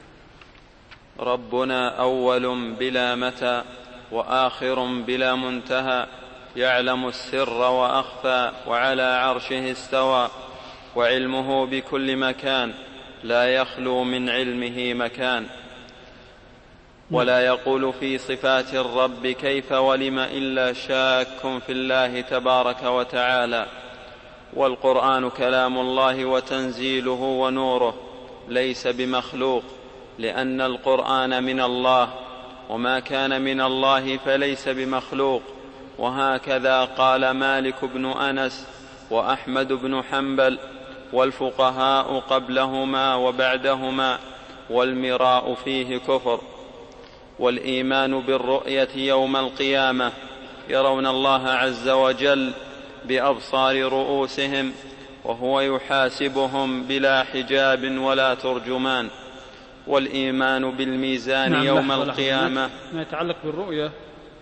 ربنا أول بلا متى وآخر بلا منتهى، يعلم السر وأخفى، وعلى عرشه استوى، وعلمه بكل مكان، لا يخلو من علمه مكان. ولا يقول في صفات الرب كيف ولم إلا شاك في الله تبارك وتعالى. والقرآن كلام الله وتنزيله ونوره، ليس بمخلوق، لأن القرآن من الله، وما كان من الله فليس بمخلوق. وهكذا قال مالك بن أنس وأحمد بن حنبل والفقهاء قبلهما وبعدهما، والمراء فيه كفر. والإيمان بالرؤية يوم القيامة، يرون الله عز وجل بأبصار رؤوسهم، وهو يحاسبهم بلا حجاب ولا ترجمان. والإيمان بالميزان يوم القيامة. ما يتعلق بالرؤية،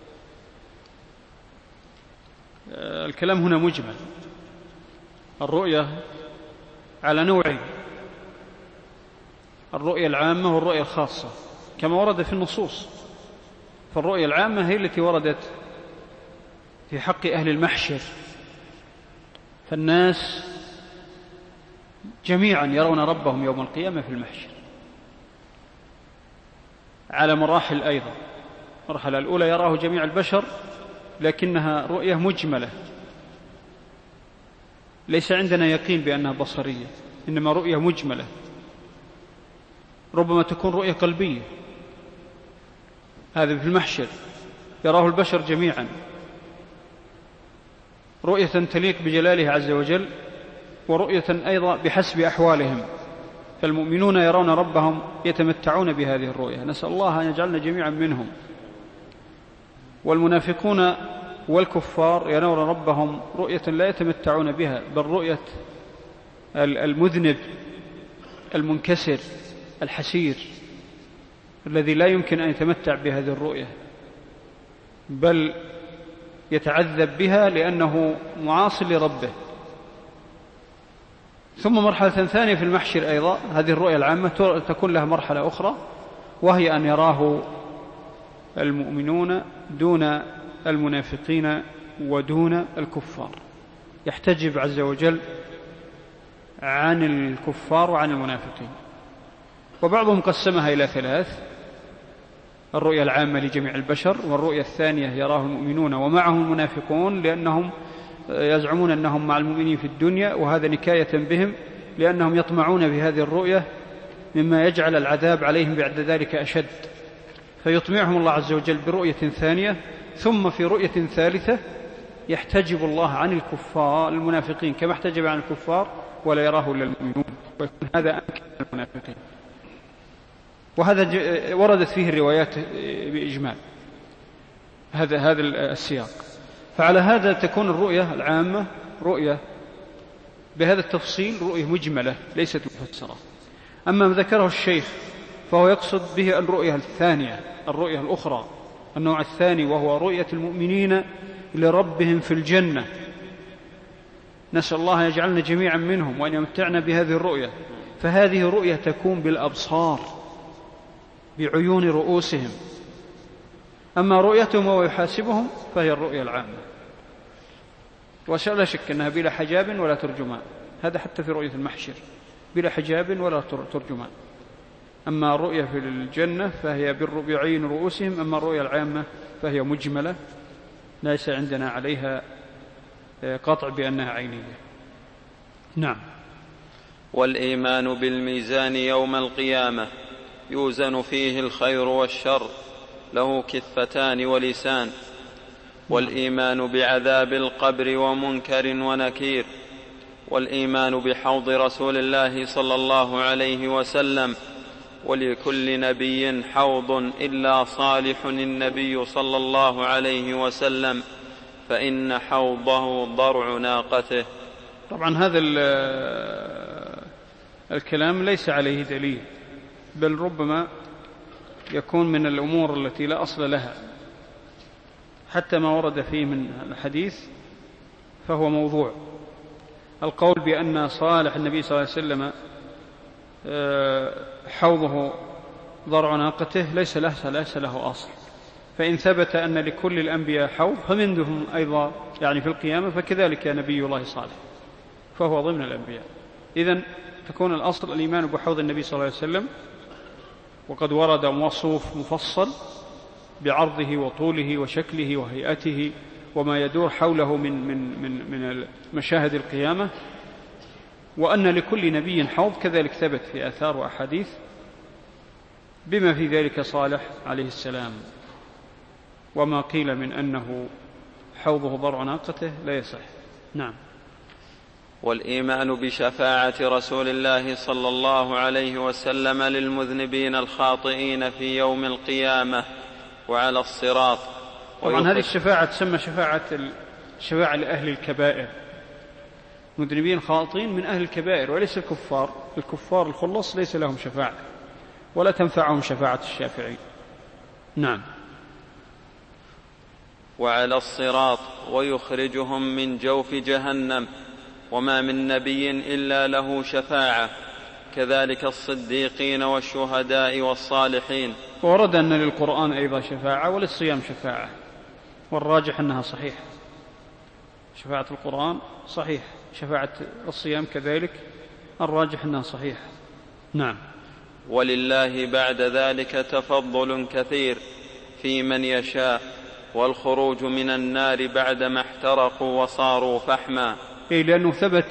الكلام هنا مجمل. الرؤية على نوعين: الرؤية العامة والرؤية الخاصة كما ورد في النصوص. فالرؤية العامة هي التي وردت في حق أهل المحشر، فالناس جميعا يرون ربهم يوم القيامة في المحشر على مراحل أيضا. المرحلة الأولى يراه جميع البشر، لكنها رؤية مجملة، ليس عندنا يقين بأنها بصرية، إنما رؤية مجملة. ربما تكون رؤية قلبية، هذا في المحشر يراه البشر جميعا، رؤية تليق بجلاله عز وجل، ورؤية أيضا بحسب أحوالهم. فالمؤمنون يرون ربهم يتمتعون بهذه الرؤية، نسأل الله أن يجعلنا جميعا منهم. والمنافقون والكفار يرون ربهم رؤية لا يتمتعون بها، بل رؤية المذنب المنكسر الحسير الذي لا يمكن أن يتمتع بهذه الرؤية، بل يتعذب بها لأنه معاصي لربه. ثم مرحلة ثانية في المحشر أيضا، هذه الرؤية العامة تكون لها مرحلة أخرى، وهي أن يراه المؤمنون دون المنافقين ودون الكفار، يحتجب عز وجل عن الكفار وعن المنافقين. وبعضهم قسمها إلى 3: الرؤية العامة لجميع البشر، والرؤية الثانية يراه المؤمنون ومعهم المنافقون، لأنهم يزعمون أنهم مع المؤمنين في الدنيا، وهذا نكاية بهم لأنهم يطمعون بهذه الرؤية مما يجعل العذاب عليهم بعد ذلك أشد، فيطمعهم الله عز وجل برؤية ثانية. ثم في رؤية ثالثة يحتجب الله عن الكفار المنافقين كما احتجب عن الكفار ولا يراه إلا المؤمنون، ويكون هذا أنكر المنافقين. وهذا وردت فيه الروايات بإجمال هذا السياق. فعلى هذا تكون الرؤية العامة رؤية بهذا التفصيل رؤية مجملة ليست مفسرة. أما ما ذكره الشيخ فهو يقصد به الرؤية الثانية، الرؤية الأخرى، النوع الثاني، وهو رؤية المؤمنين لربهم في الجنة. نسأل الله يجعلنا جميعا منهم وأن يمتعنا بهذه الرؤية. فهذه رؤية تكون بالأبصار بعيون رؤوسهم. أما رؤيتهم ويحاسبهم فهي الرؤية العامة، ولا شك أنها بلا حجاب ولا ترجمان. هذا حتى في رؤية المحشر بلا حجاب ولا ترجمان. أما الرؤية في الجنة فهي بعين رؤوسهم. أما الرؤية العامة فهي مجملة ليس عندنا عليها قطع بأنها عينية. نعم. والإيمان بالميزان يوم القيامة يوزن فيه الخير والشر، له كفتان ولسان. والإيمان بعذاب القبر ومنكر ونكير. والإيمان بحوض رسول الله صلى الله عليه وسلم. ولكل نبي حوض إلا صالح النبي صلى الله عليه وسلم، فإن حوضه ضرع ناقته. طبعا هذا الكلام ليس عليه دليل، بل ربما يكون من الأمور التي لا أصل لها. حتى ما ورد فيه من الحديث فهو موضوع. القول بأن صالح النبي صلى الله عليه وسلم حوضه ضرع ناقته ليس له أصل. فإن ثبت أن لكل الأنبياء حوض فمنهم أيضا يعني في القيامة فكذلك نبي الله صالح فهو ضمن الأنبياء. إذن تكون الأصل الإيمان بحوض النبي صلى الله عليه وسلم، وقد ورد موصوف مفصل بعرضه وطوله وشكله وهيئته وما يدور حوله من مشاهد القيامة. وأن لكل نبي حوض كذلك ثبت في آثار وأحاديث بما في ذلك صالح عليه السلام. وما قيل من أنه حوضه ضرع ناقته لا يصح. نعم. والإيمان بشفاعة رسول الله صلى الله عليه وسلم للمذنبين الخاطئين في يوم القيامة وعلى الصراط. طبعا هذه الشفاعة تسمى شفاعة لأهل الكبائر. مذنبين خاطئين من أهل الكبائر وليس الكفار. الكفار الخلص ليس لهم شفاعة ولا تنفعهم شفاعة الشافعين. نعم. وعلى الصراط ويخرجهم من جوف جهنم، وما من نبي إلا له شفاعة، كذلك الصديقين والشهداء والصالحين. ورد أن للقرآن أيضا شفاعة وللصيام شفاعة، والراجح أنها صحيحة. شفاعة القرآن صحيح، شفاعة الصيام كذلك الراجح أنها صحيحة. نعم. ولله بعد ذلك تفضل كثير في من يشاء، والخروج من النار بعدما احترقوا وصاروا فحما. لأنه ثبت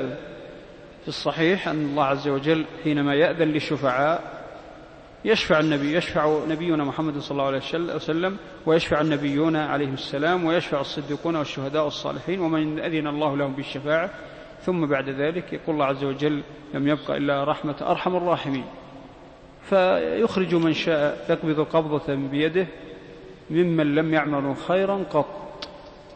في الصحيح أن الله عز وجل حينما يأذن للشفعاء يشفع نبينا محمد صلى الله عليه وسلم، ويشفع النبيون عليه السلام، ويشفع الصديقون والشهداء والصالحين، ومن أذن الله لهم بالشفاعة. ثم بعد ذلك يقول الله عز وجل لم يبقى إلا رحمة أرحم الراحمين، فيخرج من شاء يقبض قبضة بيده ممن لم يعملوا خيرا قط،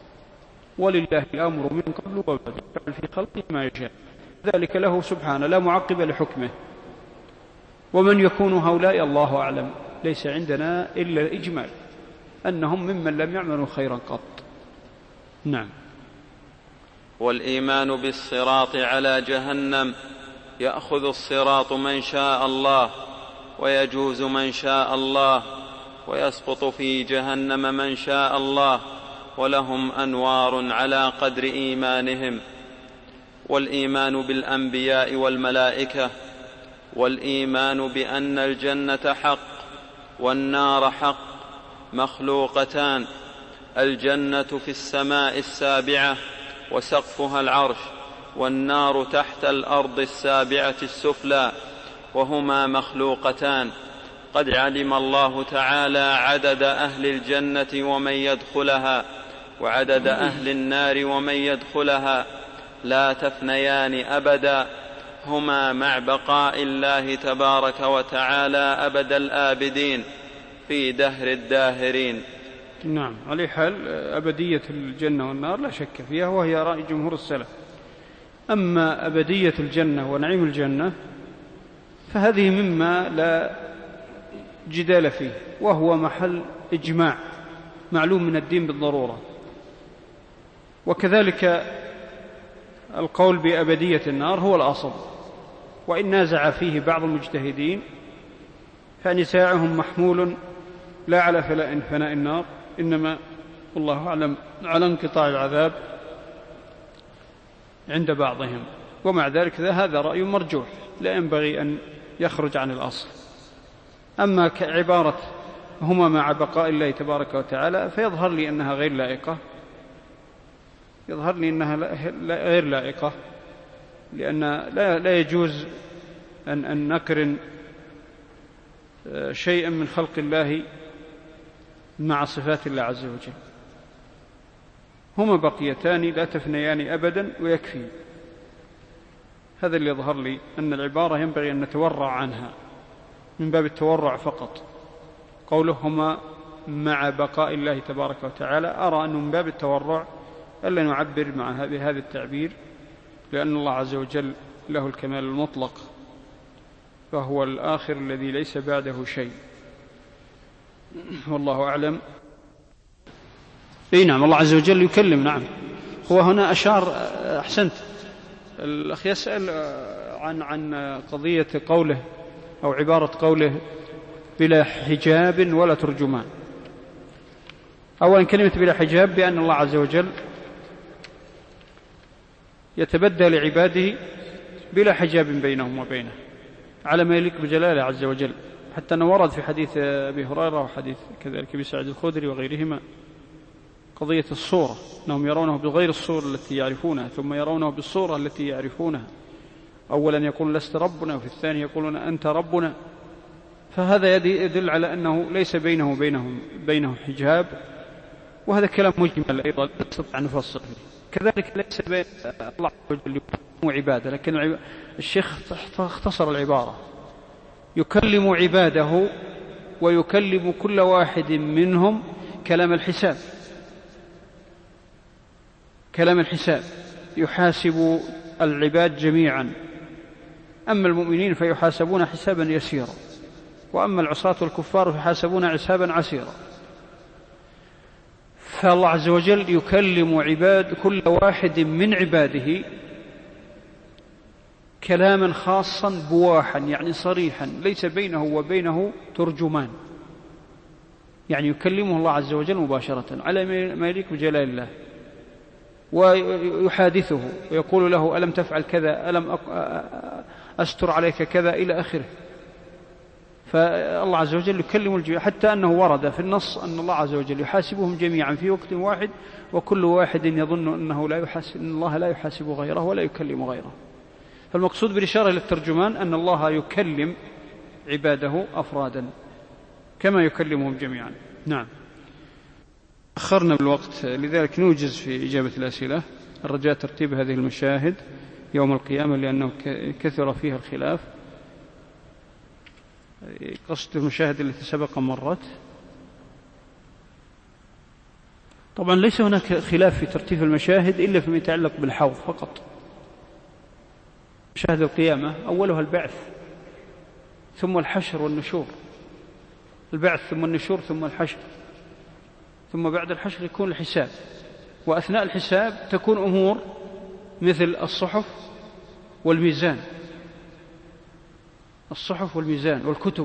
ولله الأمر من قبل وبعد يفعل في خلقه ما يشاء، ذلك له سبحانه لا معقب لحكمه. ومن يكون هؤلاء الله أعلم، ليس عندنا إلا الإجمال أنهم ممن لم يعملوا خيرا قط. نعم. والإيمان بالصراط على جهنم، يأخذ الصراط من شاء الله ويجوز من شاء الله، ويسقط في جهنم من شاء الله، ولهم أنوار على قدر إيمانهم. والإيمان بالأنبياء والملائكة، والإيمان بأن الجنة حق والنار حق مخلوقتان، الجنة في السماء السابعة وسقفها العرش، والنار تحت الأرض السابعة السفلى، وهما مخلوقتان. قد علم الله تعالى عدد أهل الجنة ومن يدخلها، وعدد أهل النار ومن يدخلها لا تفنيان أبدا، هما مع بقاء الله تبارك وتعالى أبد الآبدين في دهر الداهرين. نعم، على حال أبدية الجنة والنار لا شك فيها، وهي رأي جمهور السلف. أما أبدية الجنة ونعيم الجنة فهذه مما لا جدال فيه، وهو محل إجماع معلوم من الدين بالضرورة. وكذلك القول بأبدية النار هو الأصل، وإن نازع فيه بعض المجتهدين فنزاعهم محمول لا على فناء النار، إنما والله أعلم على انقطاع العذاب عند بعضهم. ومع ذلك هذا رأي مرجوح لا ينبغي أن يخرج عن الأصل. أما كعبارة هما مع بقاء الله تبارك وتعالى فيظهر لي أنها غير لائقة، يظهر لي أنها غير لائقة، لأن لا يجوز أن نقرن شيئا من خلق الله مع صفات الله عز وجل. هما بقيتان لا تفنيان أبدا ويكفي. هذا اللي يظهر لي أن العبارة ينبغي أن نتورع عنها من باب التورع فقط. قولهما مع بقاء الله تبارك وتعالى أرى أنه من باب التورع ألا نعبر مع بهذا التعبير، لأن الله عز وجل له الكمال المطلق، فهو الآخر الذي ليس بعده شيء، والله أعلم. نعم، الله عز وجل يكلم. نعم، هو هنا أشار. أحسنت. الأخ يسأل عن قضية قوله أو عبارة قوله بلا حجاب ولا ترجمان. أولا كلمة بلا حجاب بأن الله عز وجل يتبدى لعباده بلا حجاب بينهم وبينه على ما يليق بجلاله عز وجل، حتى أنه ورد في حديث أبي هريرة وحديث كذلك أبي سعيد الخدري وغيرهما قضية الصورة، أنهم يرونه بغير الصورة التي يعرفونها، ثم يرونه بالصورة التي يعرفونها. أولا يقول لست ربنا، وفي الثاني يقولون أنت ربنا. فهذا يدل على أنه ليس بينه وبينه حجاب، وهذا كلام مجمل أيضا لا نستطيع أن نفصل فيه. كذلك ليس بين الله عز وجل وعباده، لكن الشيخ اختصر العبارة: يكلم عباده ويكلم كل واحد منهم كلام الحساب، كلام الحساب يحاسب العباد جميعا. أما المؤمنين فيحاسبون حسابا يسيرا، وأما العصاة والكفار فيحاسبون حسابا عسيرا. فالله عز وجل يكلم كل واحد من عباده كلاما خاصا بواحا، يعني صريحا، ليس بينه وبينه ترجمان، يعني يكلمه الله عز وجل مباشرة على ما يليق بجلال الله، ويحادثه ويقول له ألم تفعل كذا، ألم أستر عليك كذا، إلى آخره. فالله عز وجل يكلم الجميع، حتى أنه ورد في النص أن الله عز وجل يحاسبهم جميعا في وقت واحد، وكل واحد يظن أنه أن الله لا يحاسب غيره ولا يكلم غيره. فالمقصود بالإشارة للترجمان أن الله يكلم عباده أفرادا كما يكلمهم جميعا. نعم، أخرنا بالوقت، لذلك نوجز في إجابة الأسئلة، الرجاء ترتيب هذه المشاهد يوم القيامة لأنه كثر فيها الخلاف. قصد المشاهد التي سبق مرت. طبعا ليس هناك خلاف في ترتيب المشاهد إلا فيما يتعلق بالحوض فقط. مشاهد القيامة أولها البعث ثم الحشر والنشور، البعث ثم النشور ثم الحشر، ثم بعد الحشر يكون الحساب، وأثناء الحساب تكون أمور مثل الصحف والميزان، الصحف والميزان والكتب،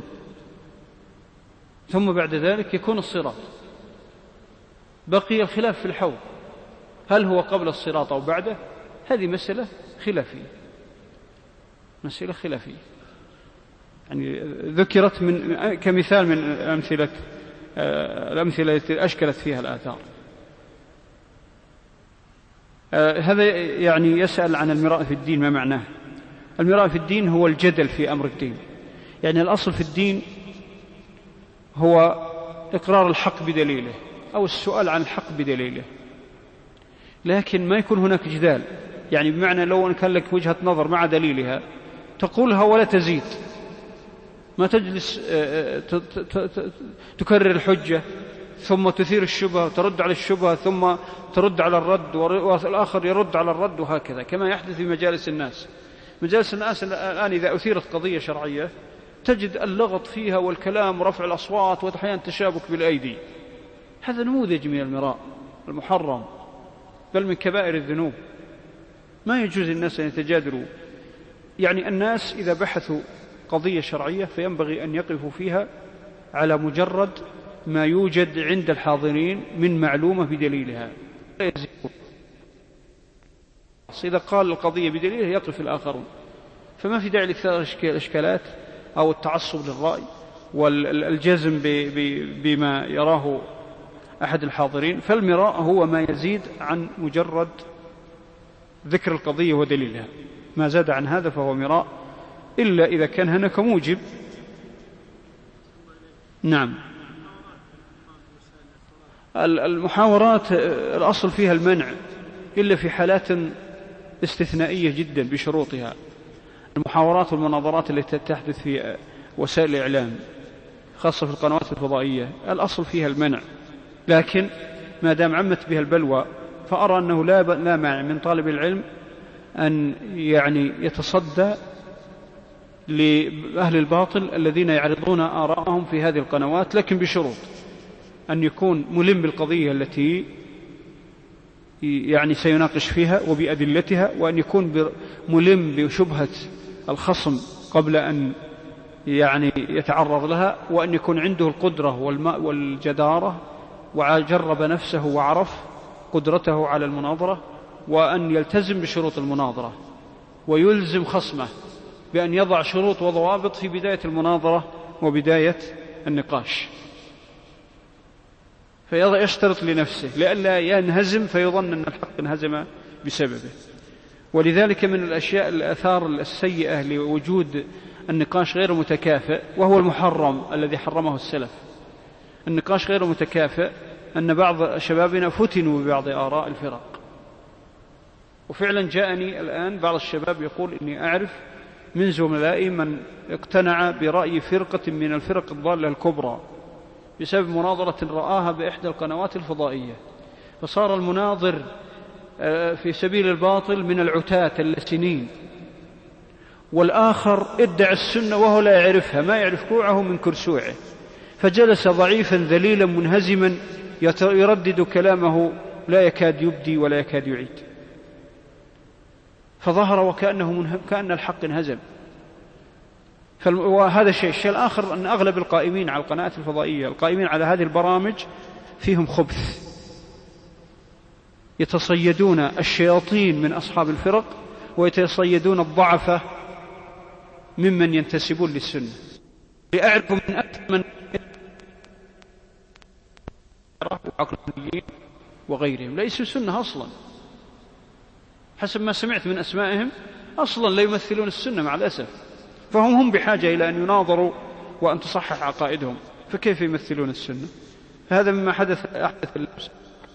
ثم بعد ذلك يكون الصراط. بقي الخلاف في الحوض، هل هو قبل الصراط أو بعده؟ هذه مسألة خلافية، مسألة خلافية، يعني ذكرت كمثال من الأمثلة التي أشكلت فيها الآثار. هذا يعني يسأل عن المراء في الدين، ما معناه؟ المراء في الدين هو الجدل في أمر الدين، يعني الأصل في الدين هو إقرار الحق بدليله أو السؤال عن الحق بدليله. لكن ما يكون هناك جدال، يعني بمعنى لو أن كان لك وجهة نظر مع دليلها تقولها ولا تزيد، ما تجلس تكرر الحجة ثم تثير الشبهة وترد على الشبهة ثم ترد على الرد والآخر يرد على الرد، وهكذا كما يحدث في مجالس الناس. مجالس الناس الآن إذا أثيرت قضية شرعية تجد اللغط فيها والكلام ورفع الأصوات وأحيانا تشابك بالأيدي. هذا نموذج من المراء المحرم، بل من كبائر الذنوب. ما يجوز للناس أن يتجادلوا. يعني الناس إذا بحثوا قضية شرعية فينبغي أن يقفوا فيها على مجرد ما يوجد عند الحاضرين من معلومة بدليلها، لا يزيدون. إذا قال القضية بدليلها يقف الآخرون، فما في داعي لإثارة الإشكالات أو التعصب للرأي والجزم بما يراه أحد الحاضرين. فالمراء هو ما يزيد عن مجرد ذكر القضية ودليلها، ما زاد عن هذا فهو مراء، إلا إذا كان هناك موجب. نعم، المحاورات الأصل فيها المنع إلا في حالات استثنائية جدا بشروطها. المحاورات والمناظرات التي تحدث في وسائل الإعلام خاصة في القنوات الفضائية الأصل فيها المنع، لكن ما دام عمت بها البلوى فأرى أنه لا مانع من طالب العلم أن يعني يتصدى لأهل الباطل الذين يعرضون آراءهم في هذه القنوات، لكن بشروط: أن يكون ملم بالقضية التي يعني سيناقش فيها وبأدلتها، وأن يكون ملم بشبهة الخصم قبل أن يعني يتعرض لها، وأن يكون عنده القدرة والجدارة وجرب نفسه وعرف قدرته على المناظرة، وأن يلتزم بشروط المناظرة ويلزم خصمه بأن يضع شروط وضوابط في بداية المناظرة وبداية النقاش، فيشترط لنفسه لئلا ينهزم فيظن أن الحق انهزم بسببه. ولذلك من الأشياء الآثار السيئة لوجود النقاش غير متكافئ، وهو المحرم الذي حرمه السلف، النقاش غير متكافئ، أن بعض شبابنا فتنوا ببعض آراء الفرق. وفعلا جاءني الآن بعض الشباب يقول إني أعرف من زملائي من اقتنع برأي فرقة من الفرق الضالة الكبرى بسبب مناظرة رآها بإحدى القنوات الفضائية، فصار المناظر في سبيل الباطل من العتاة اللسنين، والآخر ادعى السنة وهو لا يعرفها، ما يعرف كوعه من كرسوعه، فجلس ضعيفا ذليلا منهزما يردد كلامه لا يكاد يبدي ولا يكاد يعيد، فظهر كأن الحق انهزم. وهذا الشيء الآخر أن أغلب القائمين على القنوات الفضائية، القائمين على هذه البرامج، فيهم خبث، يتصيدون الشياطين من أصحاب الفرق ويتصيدون الضعفة ممن ينتسبون للسنة. لأعرف من أكثر من عقلانيين وغيرهم ليسوا سنة أصلا، حسب ما سمعت من أسمائهم أصلا لا يمثلون السنة مع الأسف، فهم بحاجة إلى أن يناظروا وأن تصحح عقائدهم، فكيف يمثلون السنة؟ هذا مما حدث اللبس.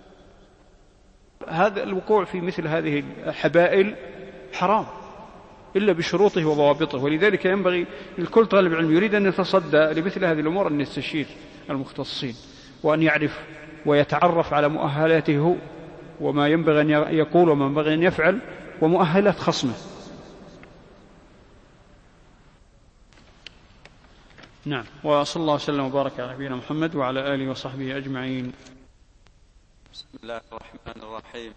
هذا الوقوع في مثل هذه الحبائل حرام إلا بشروطه وضوابطه، ولذلك ينبغي لكل طالب علم يريد أن يتصدى لمثل هذه الأمور أن يستشير المختصين، وأن يعرف ويتعرف على مؤهلاته وما ينبغي أن يقول وما ينبغي أن يفعل ومؤهلات خصمه. نعم، وصلى الله وسلم وبارك على نبينا محمد وعلى آله وصحبه أجمعين. بسم الله الرحمن الرحيم.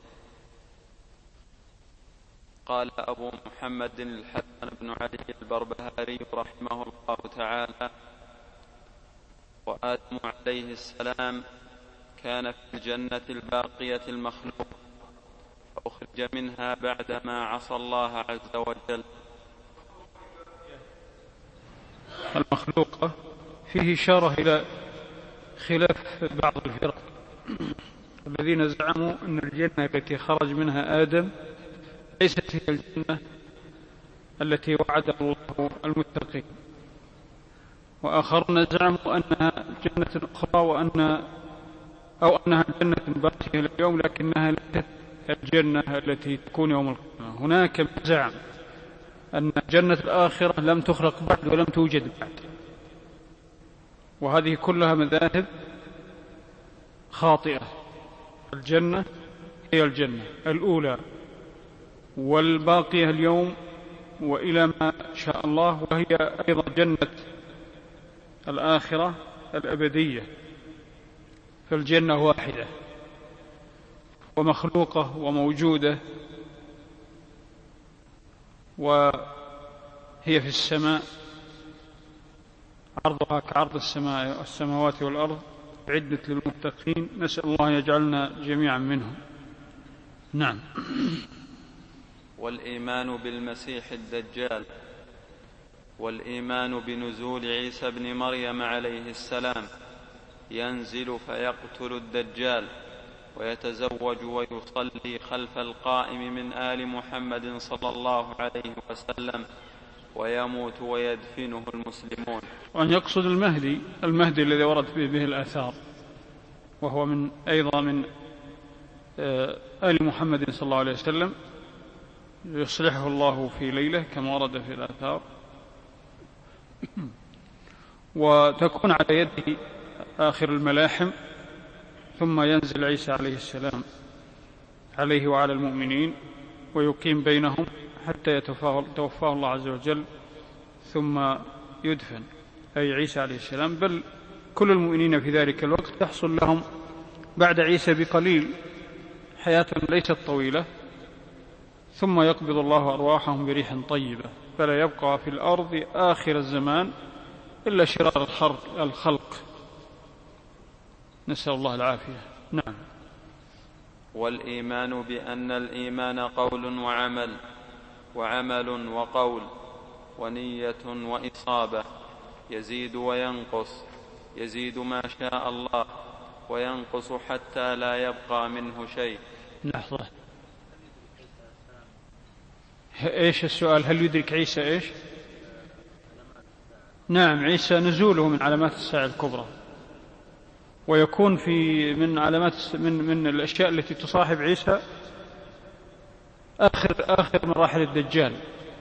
قال أبو محمد الحسن بن علي البربهاري رحمه الله تعالى: وآدم عليه السلام كان في الجنة الباقية المخلوق، فأخرج منها بعدما عصى الله عز وجل. المخلوقة فيه إشارة إلى خلاف بعض الفرق الذين زعموا أن الجنة التي خرج منها آدم ليست هي الجنة التي وعد الله المتقين، وآخرون زعموا أنها جنة أخرى أنها جنة باقية اليوم لكنها ليست الجنة التي تكون يوم القيامة. هناك من زعم أن جنة الآخرة لم تخلق بعد ولم توجد بعد، وهذه كلها مذاهب خاطئة. الجنة هي الجنة الأولى والباقية اليوم وإلى ما شاء الله، وهي أيضا جنة الآخرة الأبدية. فالجنة واحدة ومخلوقة وموجودة، وهي في السماء، عرضها كعرض السماوات والأرض، عدة للمتقين. نسأل الله أن يجعلنا جميعا منهم. نعم. والإيمان بالمسيح الدجال، والإيمان بنزول عيسى بن مريم عليه السلام، ينزل فيقتل الدجال ويتزوج ويصلي خلف القائم من آل محمد صلى الله عليه وسلم، ويموت ويدفنه المسلمون. وأن يقصد المهدي الذي ورد به الآثار، وهو أيضا من آل محمد صلى الله عليه وسلم، يصلحه الله في ليلة كما ورد في الآثار، وتكون على يده آخر الملاحم، ثم ينزل عيسى عليه السلام عليه وعلى المؤمنين ويقيم بينهم حتى يتوفاه الله عز وجل، ثم يدفن، أي عيسى عليه السلام. بل كل المؤمنين في ذلك الوقت تحصل لهم بعد عيسى بقليل حياة ليست طويلة، ثم يقبض الله أرواحهم بريح طيبة، فلا يبقى في الأرض آخر الزمان إلا شرار الخلق، نسأل الله العافية. نعم. والإيمان بأن الإيمان قول وعمل وقول ونية وإصابة، يزيد وينقص، يزيد ما شاء الله وينقص حتى لا يبقى منه شيء. لحظة، إيش السؤال؟ هل يدرك عيسى إيش؟ نعم، عيسى نزوله من علامات الساعة الكبرى، ويكون من علامات من الأشياء التي تصاحب عيسى آخر مراحل الدجال،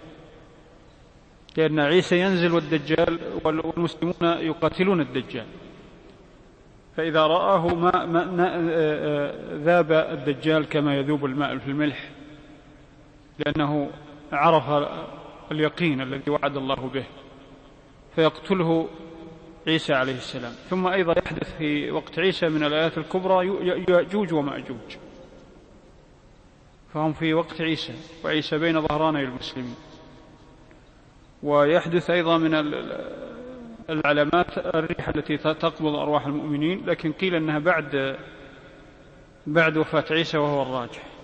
لأن عيسى ينزل والدجال والمسلمون يقاتلون الدجال، فإذا رآه ذاب الدجال كما يذوب الماء في الملح، لأنه عرف اليقين الذي وعد الله به، فيقتله عيسى عليه السلام. ثم أيضا يحدث في وقت عيسى من الآيات الكبرى يأجوج ومأجوج، فهم في وقت عيسى، وعيسى بين ظهراني المسلمين. ويحدث أيضا من العلامات الريح التي تقبض أرواح المؤمنين، لكن قيل أنها بعد وفاة عيسى، وهو الراجح.